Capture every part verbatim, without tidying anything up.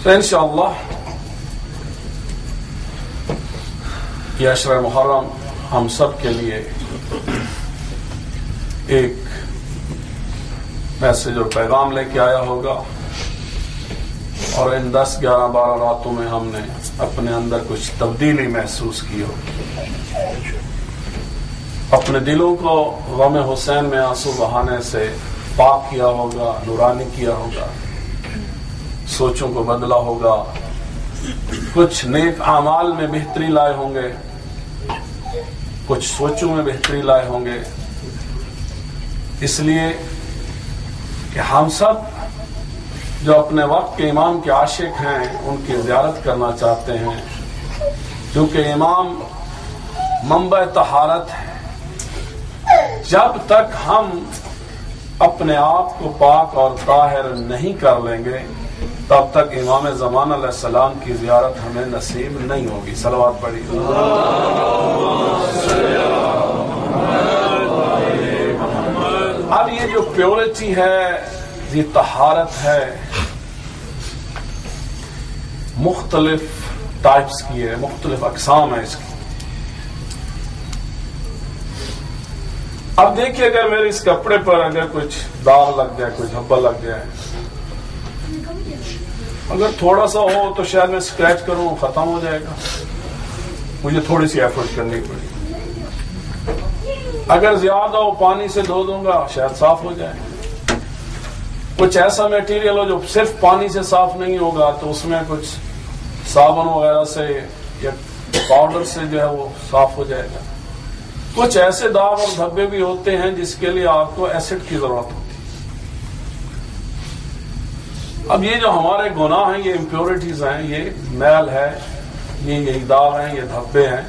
تو انشاءاللہ یہ عشرہ محرم ہم سب کے لیے ایک میسج اور پیغام لے کے آیا ہوگا، اور ان دس گیارہ بارہ راتوں میں ہم نے اپنے اندر کچھ تبدیلی محسوس کی ہوگی، اپنے دلوں کو غم حسین میں آنسو بہانے سے پاک کیا ہوگا، نورانی کیا ہوگا، سوچوں کو بدلا ہوگا، کچھ نیک اعمال میں بہتری لائے ہوں گے، کچھ سوچوں میں بہتری لائے ہوں گے، اس لیے کہ ہم سب جو اپنے وقت کے امام کے عاشق ہیں ان کی زیارت کرنا چاہتے ہیں، کیونکہ امام منبع طہارت ہے۔ جب تک ہم اپنے آپ کو پاک اور طاہر نہیں کر لیں گے تب تک امام زمان علیہ السلام کی زیارت ہمیں نصیب نہیں ہوگی۔ صلوات پڑھیے۔ اب یہ جو پیورٹی ہے، یہ طہارت ہے، مختلف ٹائپس کی ہے، مختلف اقسام ہے اس کی۔ اب دیکھیے اگر میرے اس کپڑے پر اگر کچھ داغ لگ جائے، کوئی دھبا لگ جائے، اگر تھوڑا سا ہو تو شاید میں اسکریچ کروں ختم ہو جائے گا، مجھے تھوڑی سی ایفرٹ کرنی پڑے گی۔ اگر زیادہ ہو پانی سے دھو دوں گا شاید صاف ہو جائے۔ کچھ ایسا میٹیریل ہو جو صرف پانی سے صاف نہیں ہوگا تو اس میں کچھ صابن وغیرہ سے یا پاؤڈر سے جو ہے وہ صاف ہو جائے گا۔ کچھ ایسے داغ اور دھبے بھی ہوتے ہیں جس کے لیے آپ کو ایسڈ کی ضرورت ہوتی ہے۔ اب یہ جو ہمارے گناہ ہیں، یہ امپیورٹیز ہیں، یہ میل ہے، یہ یہی داغ ہیں، یہ دھبے ہیں۔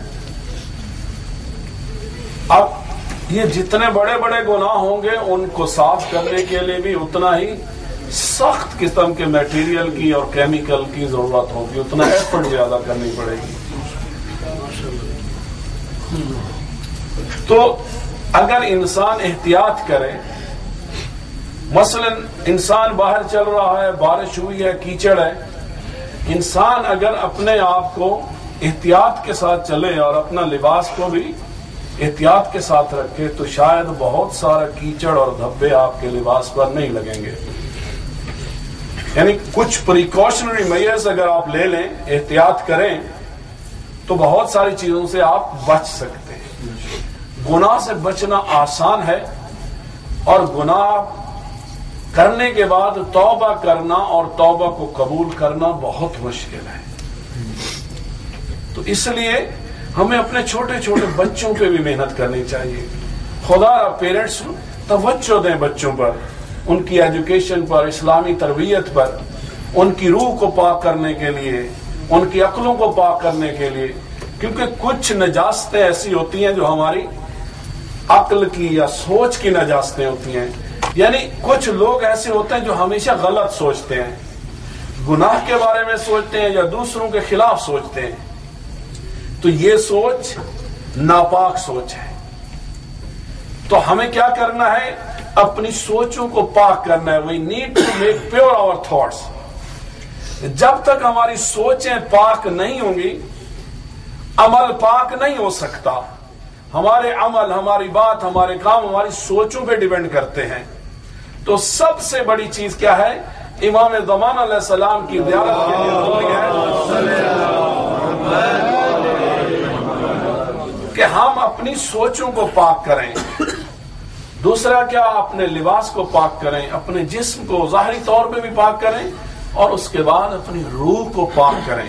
اب یہ جتنے بڑے بڑے گناہ ہوں گے ان کو صاف کرنے کے لیے بھی اتنا ہی سخت قسم کے میٹیریل کی اور کیمیکل کی ضرورت ہوگی، اتنا ایفرٹ زیادہ کرنی پڑے گی۔ تو اگر انسان احتیاط کرے، مثلا انسان باہر چل رہا ہے، بارش ہوئی ہے، کیچڑ ہے، انسان اگر اپنے آپ کو احتیاط کے ساتھ چلے اور اپنا لباس کو بھی احتیاط کے ساتھ رکھے تو شاید بہت سارا کیچڑ اور دھبے آپ کے لباس پر نہیں لگیں گے۔ یعنی کچھ پریکاشنری میئرز اگر آپ لے لیں، احتیاط کریں، تو بہت ساری چیزوں سے آپ بچ سکتے ہیں۔ گناہ سے بچنا آسان ہے، اور گناہ کرنے کے بعد توبہ کرنا اور توبہ کو قبول کرنا بہت مشکل ہے۔ تو اس لیے ہمیں اپنے چھوٹے چھوٹے بچوں پہ بھی محنت کرنی چاہیے۔ خدا پیرنٹس توجہ دیں بچوں پر، ان کی ایجوکیشن پر، اسلامی تربیت پر، ان کی روح کو پاک کرنے کے لیے، ان کی عقلوں کو پاک کرنے کے لیے، کیونکہ کچھ نجاستیں ایسی ہوتی ہیں جو ہماری عقل کی یا سوچ کی نجاستیں ہوتی ہیں۔ یعنی کچھ لوگ ایسے ہوتے ہیں جو ہمیشہ غلط سوچتے ہیں، گناہ کے بارے میں سوچتے ہیں یا دوسروں کے خلاف سوچتے ہیں، تو یہ سوچ ناپاک سوچ ہے۔ تو ہمیں کیا کرنا ہے؟ اپنی سوچوں کو پاک کرنا ہے۔ We need to make pure our thoughts. جب تک ہماری سوچیں پاک نہیں ہوں گی، عمل پاک نہیں ہو سکتا۔ ہمارے عمل، ہماری بات، ہمارے کام ہماری سوچوں پہ ڈیپینڈ کرتے ہیں۔ تو سب سے بڑی چیز کیا ہے؟ امام زمان علیہ السلام کی زیارت کے لیے ضروری ہے کہ ہم اپنی سوچوں کو پاک کریں۔ دوسرا کیا؟ اپنے لباس کو پاک کریں، اپنے جسم کو ظاہری طور پہ بھی پاک کریں، اور اس کے بعد اپنی روح کو پاک کریں۔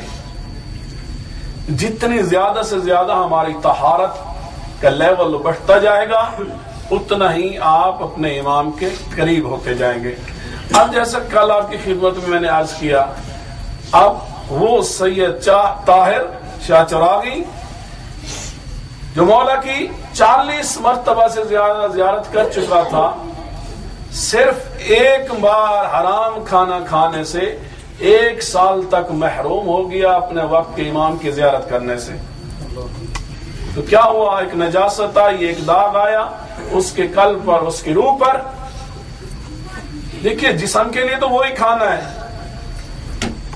جتنی زیادہ سے زیادہ ہماری طہارت کا لیول بڑھتا جائے گا اتنا ہی آپ اپنے امام کے قریب ہوتے جائیں گے۔ اب جیسا کل آپ کی خدمت میں میں نے عرض کیا، اب وہ سید طاہر شاہ چراغی جو مولا کی چالیس مرتبہ سے زیادہ زیارت کر چکا تھا، صرف ایک بار حرام کھانا کھانے سے ایک سال تک محروم ہو گیا اپنے وقت کے امام کی زیارت کرنے سے۔ تو کیا ہوا؟ ایک نجاست آئی، ایک داغ آیا اس کے قلب پر، اس کی روح پر۔ دیکھیے جسم کے لیے تو وہی کھانا ہے،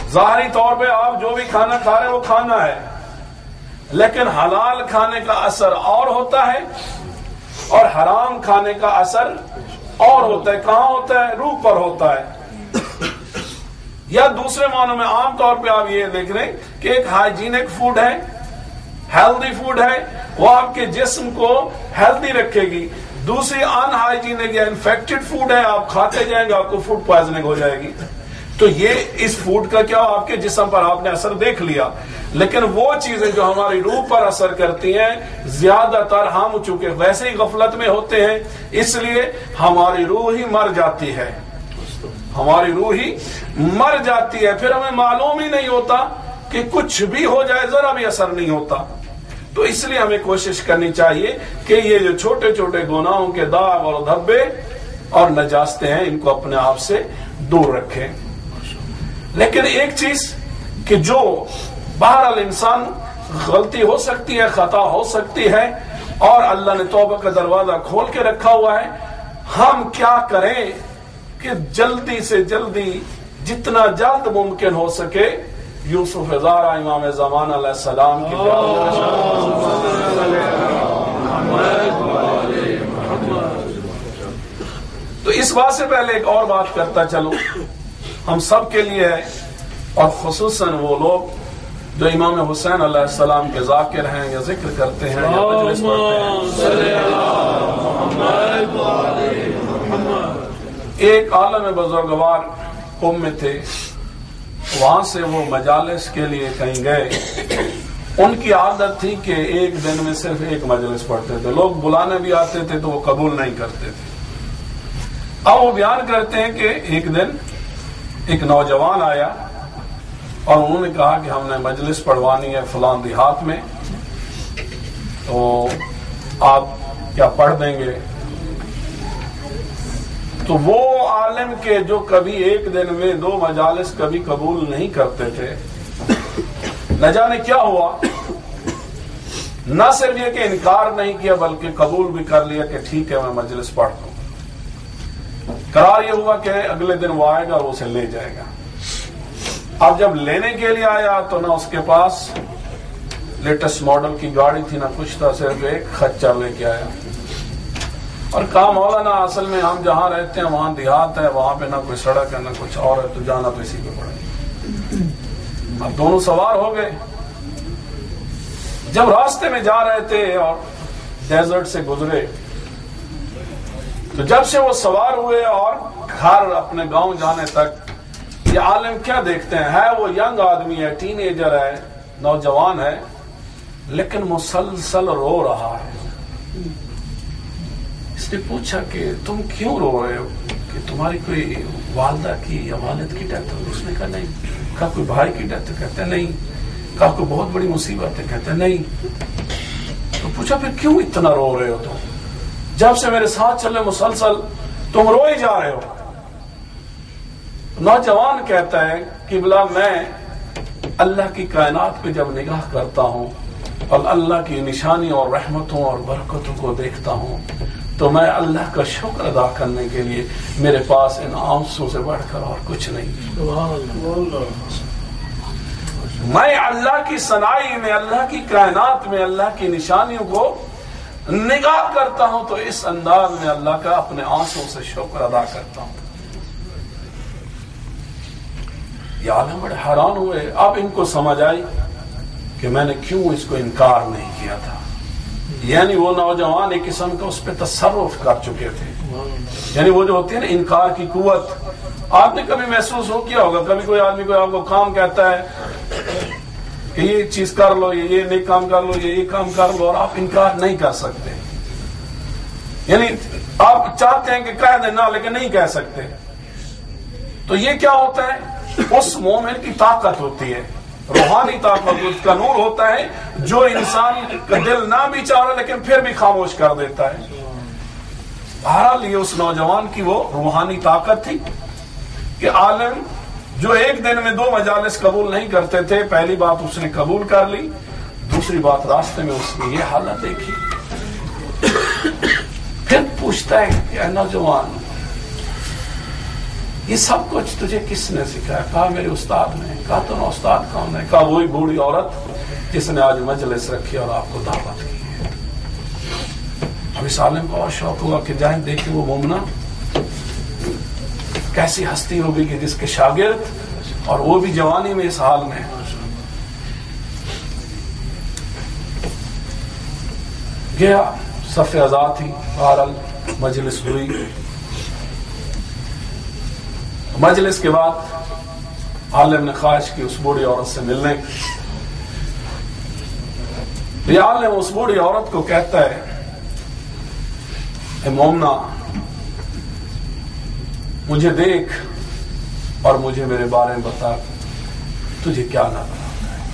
ظاہری طور پہ آپ جو بھی کھانا کھا رہے ہیں وہ کھانا ہے، لیکن حلال کھانے کا اثر اور ہوتا ہے اور حرام کھانے کا اثر اور ہوتا ہے. کہاں ہوتا ہے؟ روح پر ہوتا ہے. یا دوسرے معنوں میں عام طور پہ آپ یہ دیکھ رہے ہیں کہ ایک ہائیجینک فوڈ ہے، ہیلدی فوڈ ہے، وہ آپ کے جسم کو ہیلدی رکھے گی. دوسری ان ہائیجینک یا انفیکٹڈ فوڈ ہے، آپ کھاتے جائیں گے آپ کو فوڈ پوائزننگ ہو جائے گی. تو یہ اس فوڈ کا کیا آپ کے جسم پر آپ نے اثر دیکھ لیا. لیکن وہ چیزیں جو ہماری روح پر اثر کرتی ہیں زیادہ تر ہم چونکہ ویسے ہی غفلت میں ہوتے ہیں، اس لیے ہماری روح ہی مر جاتی ہے، ہماری روح ہی مر جاتی ہے. پھر ہمیں معلوم ہی نہیں ہوتا کہ کچھ بھی ہو جائے، ذرا بھی اثر نہیں ہوتا. تو اس لیے ہمیں کوشش کرنی چاہیے کہ یہ جو چھوٹے چھوٹے گناہوں کے داغ اور دھبے اور نجاستیں ہیں ان کو اپنے آپ سے دور رکھیں. لیکن ایک چیز کہ جو بہرحال انسان غلطی ہو سکتی ہے، خطا ہو سکتی ہے، اور اللہ نے توبہ کا دروازہ کھول کے رکھا ہوا ہے. ہم کیا کریں کہ جلدی سے جلدی جتنا جلد ممکن ہو سکے یوسف زارا امام زمان علیہ السلام کی تو اس بات سے پہلے ایک اور بات کرتا چلو، ہم سب کے لیے ہے اور خصوصاً وہ لوگ جو امام حسین علیہ السلام کے ذاکر ہیں یا ذکر کرتے ہیں یا مجلس پڑھتے ہیں. ایک عالم بزرگوار قوم میں تھے، وہاں سے وہ مجالس کے لیے کہیں گئے. ان کی عادت تھی کہ ایک دن میں صرف ایک مجلس پڑھتے تھے، لوگ بلانے بھی آتے تھے تو وہ قبول نہیں کرتے تھے. اب وہ بیان کرتے ہیں کہ ایک دن ایک نوجوان آیا اور انہوں نے کہا کہ ہم نے مجلس پڑھوانی ہے فلان دیہات میں، تو آپ کیا پڑھ دیں گے؟ تو وہ عالم کے جو کبھی ایک دن میں دو مجالس کبھی قبول نہیں کرتے تھے، نہ جانے کیا ہوا، نہ صرف یہ کہ انکار نہیں کیا بلکہ قبول بھی کر لیا کہ ٹھیک ہے میں مجلس پڑھ دوں. قرار یہ ہوا کہ اگلے دن وہ آئے گا، وہ اسے لے جائے گا. اب جب لینے کے لیے آیا تو نہ اس کے پاس لیٹسٹ ماڈل کی گاڑی تھی، نہ کچھ تھا، صرف ایک خچر لے کے آیا. اور کہا مولانا اصل میں ہم جہاں رہتے ہیں وہاں دیہات ہے، وہاں پہ نہ کوئی سڑک ہے نہ کچھ اور ہے، تو جانا تو اسی پہ پڑے گا. اب دونوں سوار ہو گئے. جب راستے میں جا رہے تھے اور ڈیزرٹ سے گزرے تو جب سے وہ سوار ہوئے اور گھر اپنے گاؤں جانے تک یہ عالم کیا دیکھتے ہیں، ہے وہ ینگ آدمی ہے، ٹین ایجر ہے، نوجوان ہے، لیکن مسلسل رو رہا ہے. اس نے پوچھا کہ تم کیوں رو رہے ہو، کہ تمہاری کوئی والدہ کی یا والد کی ڈیتھ ہوئی؟ اس نے کہا نہیں. کہا کوئی بھائی کی ڈیتھ؟ کہتے نہیں. کہا کوئی بہت بڑی مصیبت ہے؟ کہتے نہیں. تو پوچھا پھر کیوں اتنا رو رہے ہو تم؟ جب سے میرے ساتھ چلے مسلسل تم رو ہی جا رہے ہو. نوجوان کہتا ہے کہ بلا میں اللہ کی کائنات پہ جب نگاہ کرتا ہوں اور اللہ کی نشانی اور رحمتوں اور برکتوں کو دیکھتا ہوں تو میں اللہ کا شکر ادا کرنے کے لیے میرے پاس ان آنسوں سے بڑھ کر اور کچھ نہیں. میں اللہ کی ثنائی میں، اللہ کی کائنات میں اللہ کی نشانیوں کو نگاہ کرتا ہوں تو اس انداز میں اللہ کا اپنے آنسوں سے شکر ادا کرتا ہوں. یہ عالم بڑے حیران ہوئے. اب ان کو سمجھ آئی کہ میں نے کیوں اس کو انکار نہیں کیا تھا. یعنی وہ نوجوان ایک قسم کا اس پہ تصرف کر چکے تھے. یعنی وہ جو ہوتی ہے نا انکار کی قوت. آپ نے کبھی محسوس ہو کیا ہوگا، کبھی کوئی آدمی کوئی آپ کو کام کہتا ہے کہ یہ چیز کر لو، یہ یہ نیک کام کر لو، یہ یہ کام کر لو، اور آپ انکار نہیں کر سکتے. یعنی آپ چاہتے ہیں کہ کہہ دینا لیکن نہیں کہہ سکتے. تو یہ کیا ہوتا ہے؟ اس مومن کی طاقت ہوتی ہے، روحانی طاقت، اس کا نور ہوتا ہے جو انسان کا دل نہ بھی چاہ رہا لیکن پھر بھی خاموش کر دیتا ہے. بہرحال یہ اس نوجوان کی وہ روحانی طاقت تھی کہ عالم جو ایک دن میں دو مجالس قبول نہیں کرتے تھے، پہلی بات اس نے قبول کر لی، دوسری بات راستے میں اس نے یہ حالت دیکھی. پھر پوچھتا ہے کہ نوجوان یہ سب کچھ تجھے کس نے سکھایا؟ کہا میرے استاد نے۔ کہا تو نا استاد کون ہے؟ کہا وہی بوڑھی عورت جس نے آج مجلس رکھی اور آپ کو دعوت کی ہے۔ اب اس عالم کو اور شوق ہوا کہ جائیں دیکھیں وہ مومنہ کیسی ہستی ہوگی کہ جس کے شاگرد اور وہ بھی جوانی میں اس حال میں۔ گیا صف ازاں تھی، بہرحال مجلس ہوئی۔ مجلس کے بعد عالم نے خواہش کی اس بوڑھی عورت سے ملنے کی۔ عالم اس بوڑھی عورت کو کہتا ہے اے مومنہ مجھے دیکھ اور مجھے میرے بارے میں بتا تجھے کیا نظر آتا ہے۔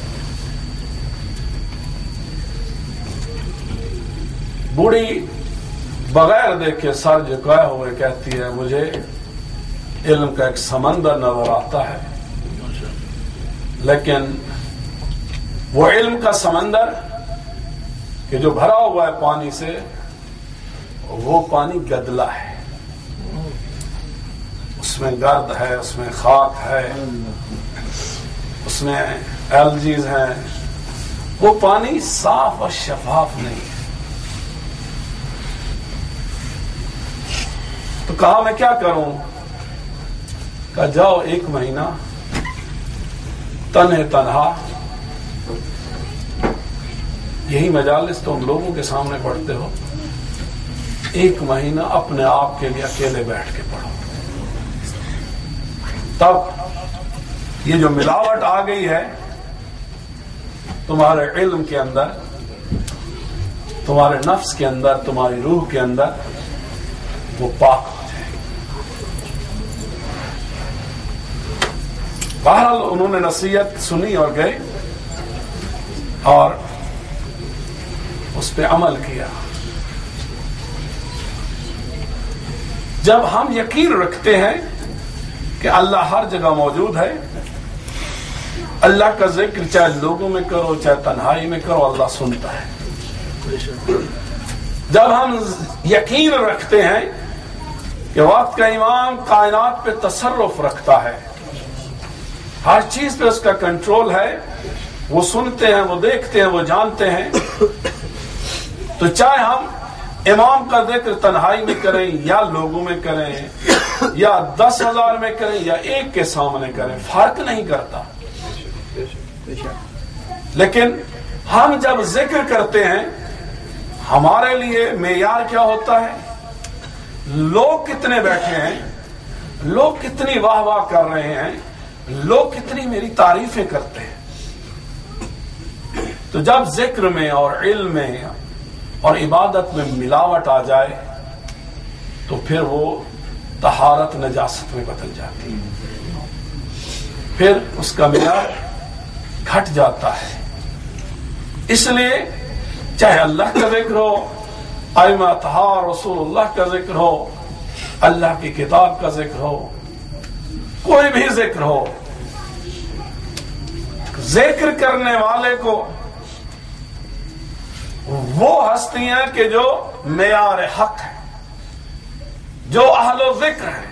بوڑھی بغیر دیکھے سر جھکائے ہوئے کہتی ہے مجھے علم کا ایک سمندر نظر آتا ہے، لیکن وہ علم کا سمندر کہ جو بھرا ہوا ہے پانی سے وہ پانی گدلا ہے، اس میں گرد ہے، اس میں خاک ہے، اس میں الجیز ہیں، وہ پانی صاف اور شفاف نہیں ہے۔ تو کہا میں کیا کروں؟ کہا جاؤ ایک مہینہ تنہے تنہا، یہی مجالس تم لوگوں کے سامنے پڑھتے ہو، ایک مہینہ اپنے آپ کے لیے اکیلے بیٹھ کے پڑھو۔ تب یہ جو ملاوٹ آ گئی ہے تمہارے علم کے اندر، تمہارے نفس کے اندر، تمہاری روح کے اندر، وہ پاک ہو جائے گی۔ بہرحال انہوں نے نصیحت سنی اور گئے اور اس پہ عمل کیا۔ جب ہم یقین رکھتے ہیں کہ اللہ ہر جگہ موجود ہے، اللہ کا ذکر چاہے لوگوں میں کرو چاہے تنہائی میں کرو، اللہ سنتا ہے۔ جب ہم یقین رکھتے ہیں کہ وقت کا امام کائنات پہ تصرف رکھتا ہے، ہر چیز پہ اس کا کنٹرول ہے، وہ سنتے ہیں، وہ دیکھتے ہیں، وہ جانتے ہیں، تو چاہے ہم امام کا ذکر تنہائی میں کریں یا لوگوں میں کریں یا دس ہزار میں کریں یا ایک کے سامنے کریں، فرق نہیں کرتا۔ لیکن ہم جب ذکر کرتے ہیں ہمارے لیے معیار کیا ہوتا ہے؟ لوگ کتنے بیٹھے ہیں، لوگ کتنی واہ واہ کر رہے ہیں، لوگ کتنی میری تعریفیں کرتے ہیں۔ تو جب ذکر میں اور علم میں اور عبادت میں ملاوٹ آ جائے تو پھر وہ طہارت نجاست میں بدل جاتی ہے، پھر اس کا معیار گھٹ جاتا ہے۔ اس لیے چاہے اللہ کا ذکر ہو، ائمہ اطہار رسول اللہ کا ذکر ہو، اللہ کی کتاب کا ذکر ہو، کوئی بھی ذکر ہو، ذکر کرنے والے کو وہ ہستیاں کہ جو معیار حق ہے، جو اہل و ذکر ہے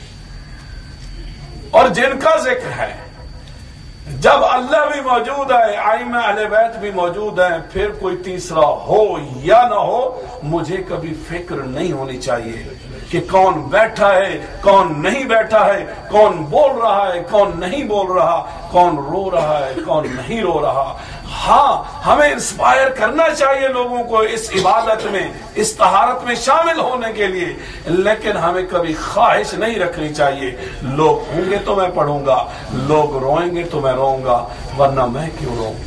اور جن کا ذکر ہے، جب اللہ بھی موجود ہے، ائمہ اہل بیت بھی موجود ہیں، پھر کوئی تیسرا ہو یا نہ ہو، مجھے کبھی فکر نہیں ہونی چاہیے کہ کون بیٹھا ہے، کون نہیں بیٹھا ہے، کون بول رہا ہے، کون نہیں بول رہا، کون رو رہا ہے، کون نہیں رو رہا۔ ہاں ہمیں انسپائر کرنا چاہیے لوگوں کو اس عبادت میں، اس طہارت میں شامل ہونے کے لیے، لیکن ہمیں کبھی خواہش نہیں رکھنی چاہیے لوگ ہوں گے تو میں پڑھوں گا، لوگ روئیں گے تو میں روؤں گا، ورنہ میں کیوں روؤں۔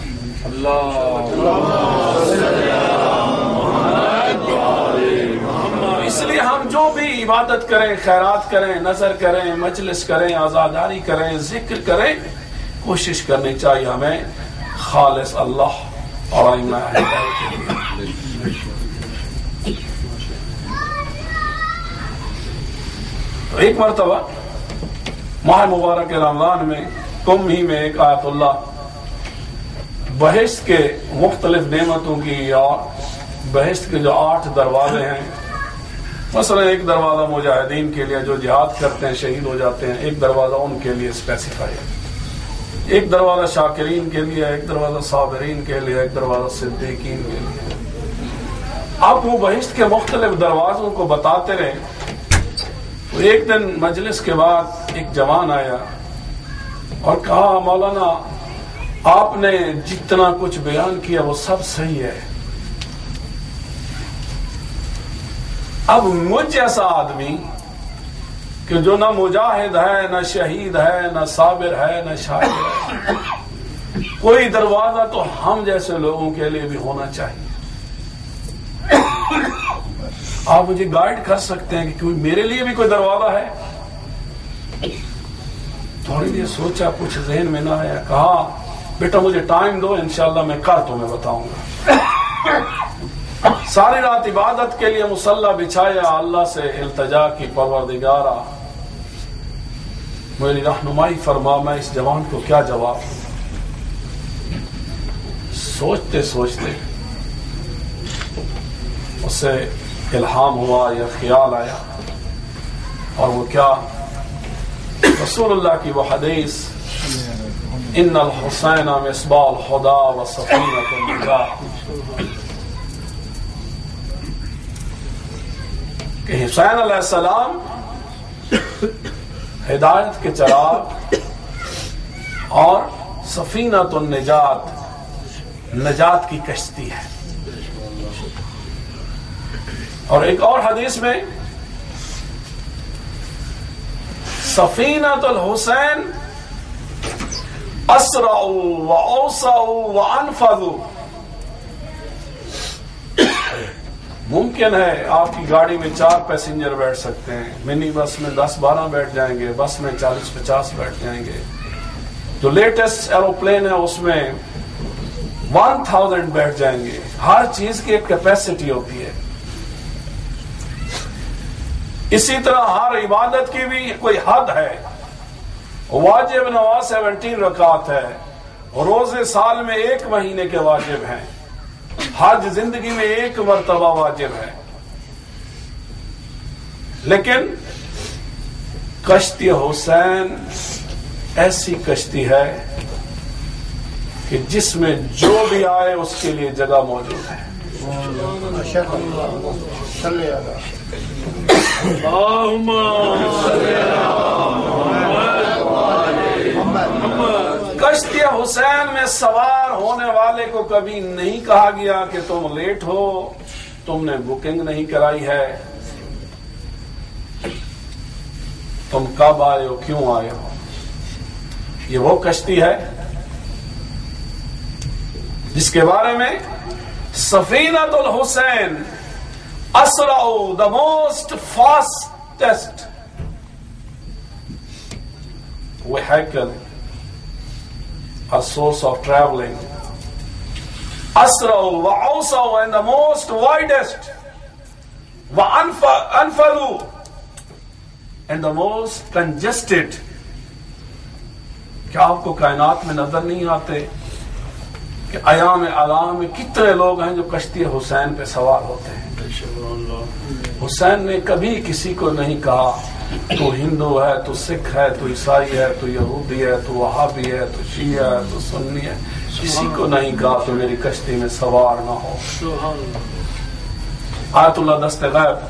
اس لیے ہم جو بھی عبادت کریں، خیرات کریں، نظر کریں، مجلس کریں، عزاداری کریں، ذکر کریں، کوشش کرنی چاہیے ہمیں خالص اللہ اور ائمہ اہل بیت کے لیے۔ تو ایک مرتبہ ماہ مبارک رمضان میں کم ہی میں ایک آیت اللہ بہشت کے مختلف نعمتوں کی اور بہشت کے جو آٹھ دروازے ہیں مثلا ایک دروازہ مجاہدین کے لیے جو جہاد کرتے ہیں شہید ہو جاتے ہیں، ایک دروازہ ان کے لیے اسپیسیفائی ہے، ایک دروازہ شاکرین کے لیے، ایک دروازہ صابرین کے لیے، ایک دروازہ صدیقین کے لیے۔ اب وہ بہشت کے مختلف دروازوں کو بتاتے رہے تو ایک دن مجلس کے بعد ایک جوان آیا اور کہا مولانا آپ نے جتنا کچھ بیان کیا وہ سب صحیح ہے، اب مجھ جیسا آدمی کہ جو نہ مجاہد ہے نہ شہید ہے نہ صابر ہے نہ شاکر ہے، کوئی دروازہ تو ہم جیسے لوگوں کے لیے بھی ہونا چاہیے، آپ مجھے گائیڈ کر سکتے ہیں کہ کوئی میرے لیے بھی کوئی دروازہ ہے؟ تھوڑی دیر سوچا، کچھ ذہن میں نہ آیا، کہا بیٹا مجھے ٹائم دو، انشاءاللہ میں کل تمہیں بتاؤں گا۔ ساری رات عبادت کے لیے مصلی بچھایا، اللہ سے التجا کی پروردگارا میری رہنمائی فرما، میں اس جوان کو کیا جواب دوں؟ سوچتے سوچتے اسے الہام ہوا یا خیال آیا، اور وہ کیا؟ رسول اللہ کی وہ حدیث ان الحسین مصباح الہدی و سفینۃ النجاۃ، کہ حسین علیہ السلام ہدایت کے چراغ اور سفینۃ النجات نجات کی کشتی ہے۔ اور ایک اور حدیث میں سفینۃ الحسین اسرع و اوسع و انفذ، ممکن ہے آپ کی گاڑی میں چار پیسنجر بیٹھ سکتے ہیں، منی بس میں دس بارہ بیٹھ جائیں گے، بس میں چالیس پچاس بیٹھ جائیں گے، جو لیٹسٹ ایروپلین ہے اس میں ون تھاؤزینڈ بیٹھ جائیں گے، ہر چیز کی ایک کیپیسٹی ہوتی ہے۔ اسی طرح ہر عبادت کی بھی کوئی حد ہے، واجب نماز سیونٹین رکعت ہے، روزے سال میں ایک مہینے کے واجب ہیں، حج زندگی میں ایک مرتبہ واجب ہے، لیکن کشتی حسین ایسی کشتی ہے کہ جس میں جو بھی آئے اس کے لیے جگہ موجود ہے۔ کشتی حسین میں سوار ہونے والے کو کبھی نہیں کہا گیا کہ تم لیٹ ہو، تم نے بکنگ نہیں کرائی ہے، تم کب آئے ہو، کیوں آئے ہو۔ یہ وہ کشتی ہے جس کے بارے میں سفینۃ الحسین اسرع، the most fastest vehicle, a source of traveling, asra wa awsa, and the most widest, wa anfadu, and the most congested. کیا آپ کو کائنات میں نظر نہیں آتے کہ ایام اعلام میں کتنے لوگ ہیں جو کشتی حسین پہ سوار ہوتے ہیں؟ حسین نے کبھی کسی کو نہیں کہا تو ہندو ہے، تو سکھ ہے، تو عیسائی ہے، تو یہودی ہے، تو وہابی ہے، تو شیعہ ہے، تو سنی ہے، کسی کو نہیں کہا تو میری کشتی میں سوار نہ ہو۔ آیت اللہ دست غیب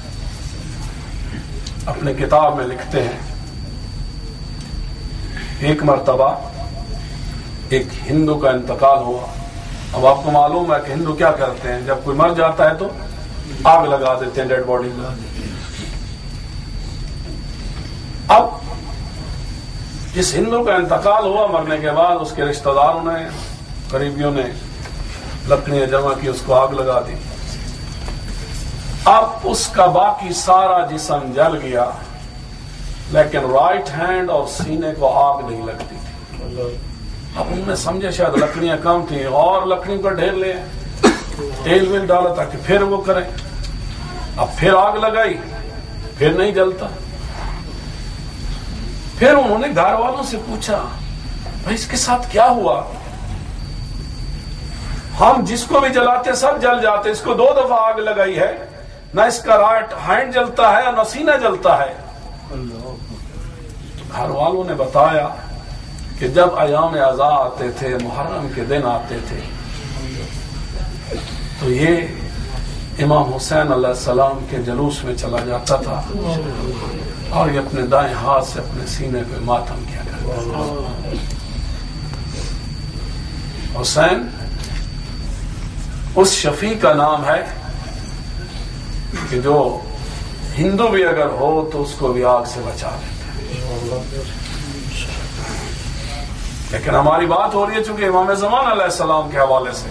اپنے کتاب میں لکھتے ہیں، ایک مرتبہ ایک ہندو کا انتقال ہوا۔ اب آپ کو معلوم ہے کہ ہندو کیا کرتے ہیں، جب کوئی مر جاتا ہے تو آگ لگا دیتے ہیں ڈیڈ باڈی میں۔ اب جس ہندو کا انتقال ہوا، مرنے کے بعد اس کے رشتہ داروں نے، قریبیوں نے لکڑیاں جمع کی، اس کو آگ لگا دی۔ اب اس کا باقی سارا جسم جل گیا، لیکن رائٹ ہینڈ اور سینے کو آگ نہیں لگتی تھی۔ اب انہوں نے سمجھا شاید لکڑیاں کم تھیں، اور لکڑیوں کا ڈھیر لے تیل ویل ڈالا تاکہ پھر وہ کریں۔ اب پھر آگ لگائی، پھر نہیں جلتا۔ پھر انہوں نے گھر والوں سے پوچھا بھائی اس کے ساتھ کیا ہوا؟ ہم جس کو بھی جلاتے سب جل جاتے، اس کو دو دفعہ آگ لگائی ہے نہ اس کا رائٹ ہینڈ جلتا ہے اور نہ سینہ جلتا ہے. گھر والوں نے بتایا کہ جب ایام عزا آتے تھے، محرم کے دن آتے تھے، تو یہ امام حسین علیہ السلام کے جلوس میں چلا جاتا تھا اور یہ اپنے دائیں ہاتھ سے اپنے سینے پہ ماتم کیا کرتا تھا. حسین اس شفیع کا نام ہے کہ جو ہندو بھی اگر ہو تو اس کو بھی آگ سے بچا لیتے ہیں. لیکن ہماری بات ہو رہی ہے چونکہ امام زمان علیہ السلام کے حوالے سے،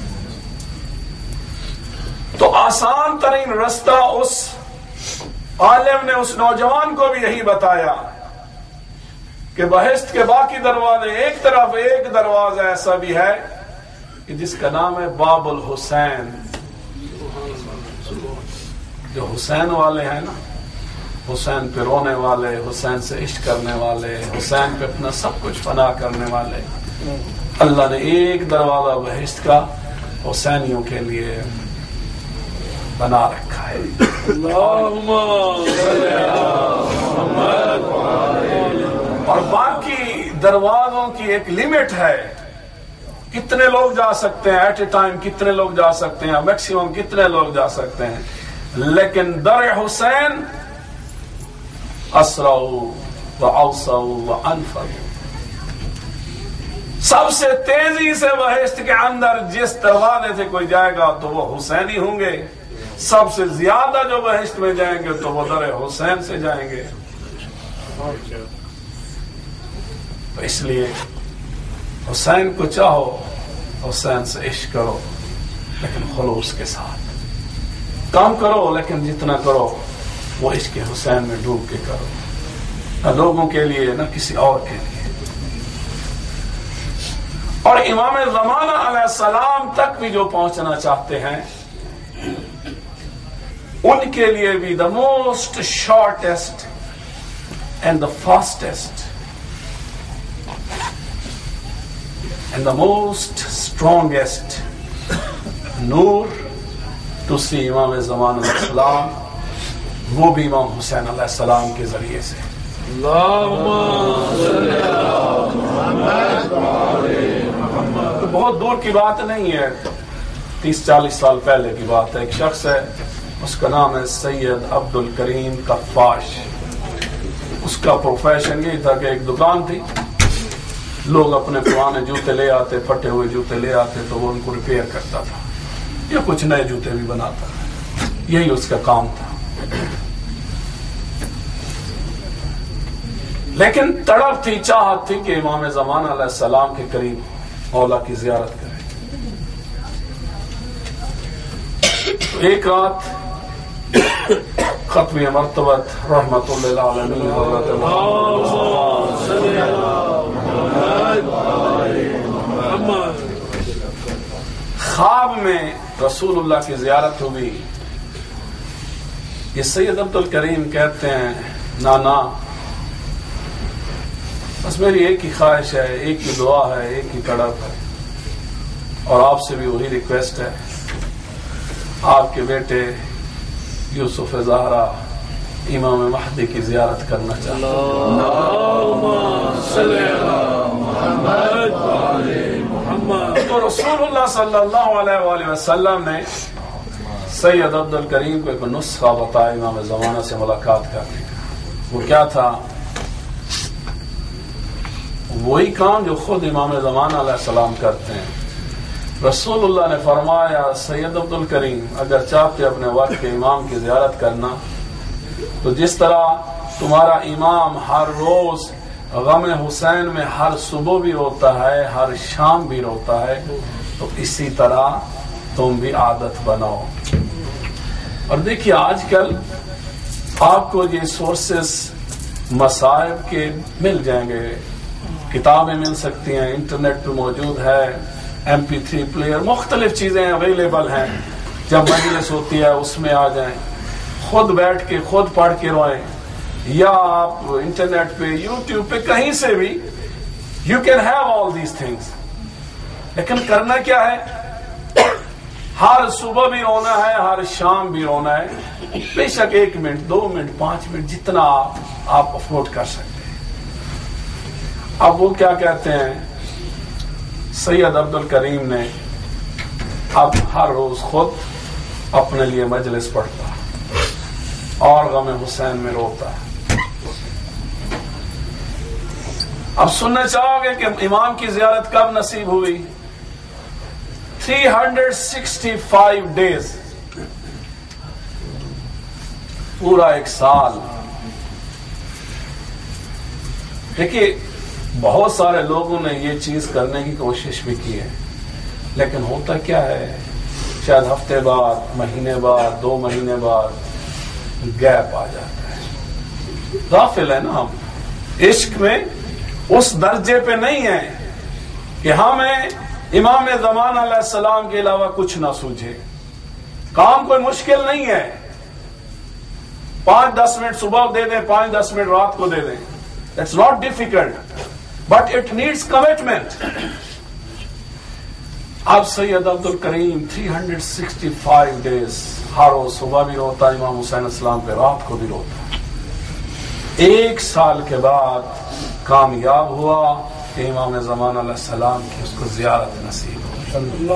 تو آسان ترین رستہ اس عالم نے اس نوجوان کو بھی یہی بتایا کہ بہشت کے باقی دروازے ایک طرف ایک دروازہ ایسا بھی ہے کہ جس کا نام ہے باب الحسین. جو حسین والے ہیں نا، حسین پہ رونے والے، حسین سے عشق کرنے والے، حسین پہ اپنا سب کچھ فنا کرنے والے، اللہ نے ایک دروازہ بہشت کا حسینیوں کے لیے بنا رکھا ہے. اور باقی دروازوں کی ایک لمٹ ہے، کتنے لوگ جا سکتے ہیں ایٹ اے ٹائم، کتنے لوگ جا سکتے ہیں، میکسیمم کتنے لوگ جا سکتے ہیں. لیکن در حسین اسرع و اوسع و انفر، سب سے تیزی سے بہشت کے اندر جس دروازے سے کوئی جائے گا تو وہ حسینی ہوں گے، سب سے زیادہ جو بہشت میں جائیں گے تو وہ در حسین سے جائیں گے. تو اس لیے حسین کو چاہو، حسین سے عشق کرو، لیکن خلوص کے ساتھ کام کرو، لیکن جتنا کرو وہ عشق حسین میں ڈوب کے کرو، نہ لوگوں کے لیے نہ کسی اور کے لیے. اور امام زمانہ علیہ السلام تک بھی جو پہنچنا چاہتے ہیں ان کے لیے بھی the most shortest and the fastest and the most strongest نور ٹو سی امام زمان علیہ السلام، وہ بھی امام حسین علیہ السلام کے ذریعے سے. تو بہت دور کی بات نہیں ہے، تیس چالیس سال پہلے کی بات ہے. ایک شخص ہے، اس کا نام ہے سید عبد الکریم کفاش. اس کا پروفیشن یہ تھا کہ ایک دکان تھی، لوگ اپنے پرانے جوتے لے آتے، پھٹے ہوئے جوتے لے آتے تو وہ ان کو ریپیئر کرتا تھا یا کچھ نئے جوتے بھی بناتا تھا، یہی اس کا کام تھا. لیکن تڑپ تھی، چاہت تھی کہ امام زمان علیہ السلام کے قریب مولا کی زیارت کرے. تو ایک رات ختم مرتبت رحمت للعالمین حضرت خواب میں رسول اللہ کی زیارت ہوئی. یہ سید عبد الکریم کہتے ہیں نانا بس میری ایک ہی خواہش ہے، ایک ہی دعا ہے، ایک ہی تڑپ ہے، اور آپ سے بھی وہی ریکویسٹ ہے، آپ کے بیٹے یوسف زہرا امام مہدی کی زیارت کرنا چاہتا ہوں. تو رسول اللہ صلی اللہ علیہ وآلہ وسلم نے سید عبد الکریم کو ایک نسخہ بتایا امام زمانہ سے ملاقات کرنے کا. وہ کیا تھا؟ وہی کام جو خود امام زمانہ علیہ السلام کرتے ہیں. رسول اللہ نے فرمایا سید عبد الکریم اگر چاہتے اپنے وقت کے امام کی زیارت کرنا تو جس طرح تمہارا امام ہر روز غم حسین میں ہر صبح بھی روتا ہے، ہر شام بھی روتا ہے، تو اسی طرح تم بھی عادت بناؤ. اور دیکھیے آج کل آپ کو یہ سورسز مصائب کے مل جائیں گے، کتابیں مل سکتی ہیں، انٹرنیٹ پہ موجود ہے، ایم پی تھری پلیئر، مختلف چیزیں اویلیبل ہیں. جب مجلس ہوتی ہے اس میں آ جائیں، خود بیٹھ کے خود پڑھ کے روئیں، یا آپ انٹرنیٹ پہ یوٹیوب پہ کہیں سے بھی you can have all these things. لیکن کرنا کیا ہے؟ ہر صبح بھی رونا ہے، ہر شام بھی رونا ہے، بے شک ایک منٹ، دو منٹ، پانچ منٹ، جتنا آپ افورڈ کر سکتے ہیں۔ اب وہ کیا کہتے ہیں، سید عبد الکریم نے اب ہر روز خود اپنے لیے مجلس پڑھتا اور غم حسین میں روتا ہے۔ اب سننا چاہو گے کہ امام کی زیارت کب نصیب ہوئی؟ تین سو پچاس ڈیز، پورا ایک سال۔ دیکھیے بہت سارے لوگوں نے یہ چیز کرنے کی کوشش بھی کی ہے، لیکن ہوتا کیا ہے، شاید ہفتے بعد، مہینے بعد، دو مہینے بعد گیپ آ جاتا ہے۔ غافل ہے نا ہم، عشق میں اس درجے پہ نہیں ہے کہ ہمیں امام زمان علیہ السلام کے علاوہ کچھ نہ سوجھے۔ کام کوئی مشکل نہیں ہے، پانچ دس منٹ صبح دے دیں، پانچ دس منٹ رات کو دے دیں، it's not difficult, but it needs commitment. اب سید عبد الکریم تین سو پچاس ڈیز ہر روز صبح بھی روتا، امام حسین السلام پہ رات کو بھی روتا۔ ایک سال کے بعد کامیاب ہوا کہ امام زمان علیہ السلام کی اس کو زیارت نصیب ہو۔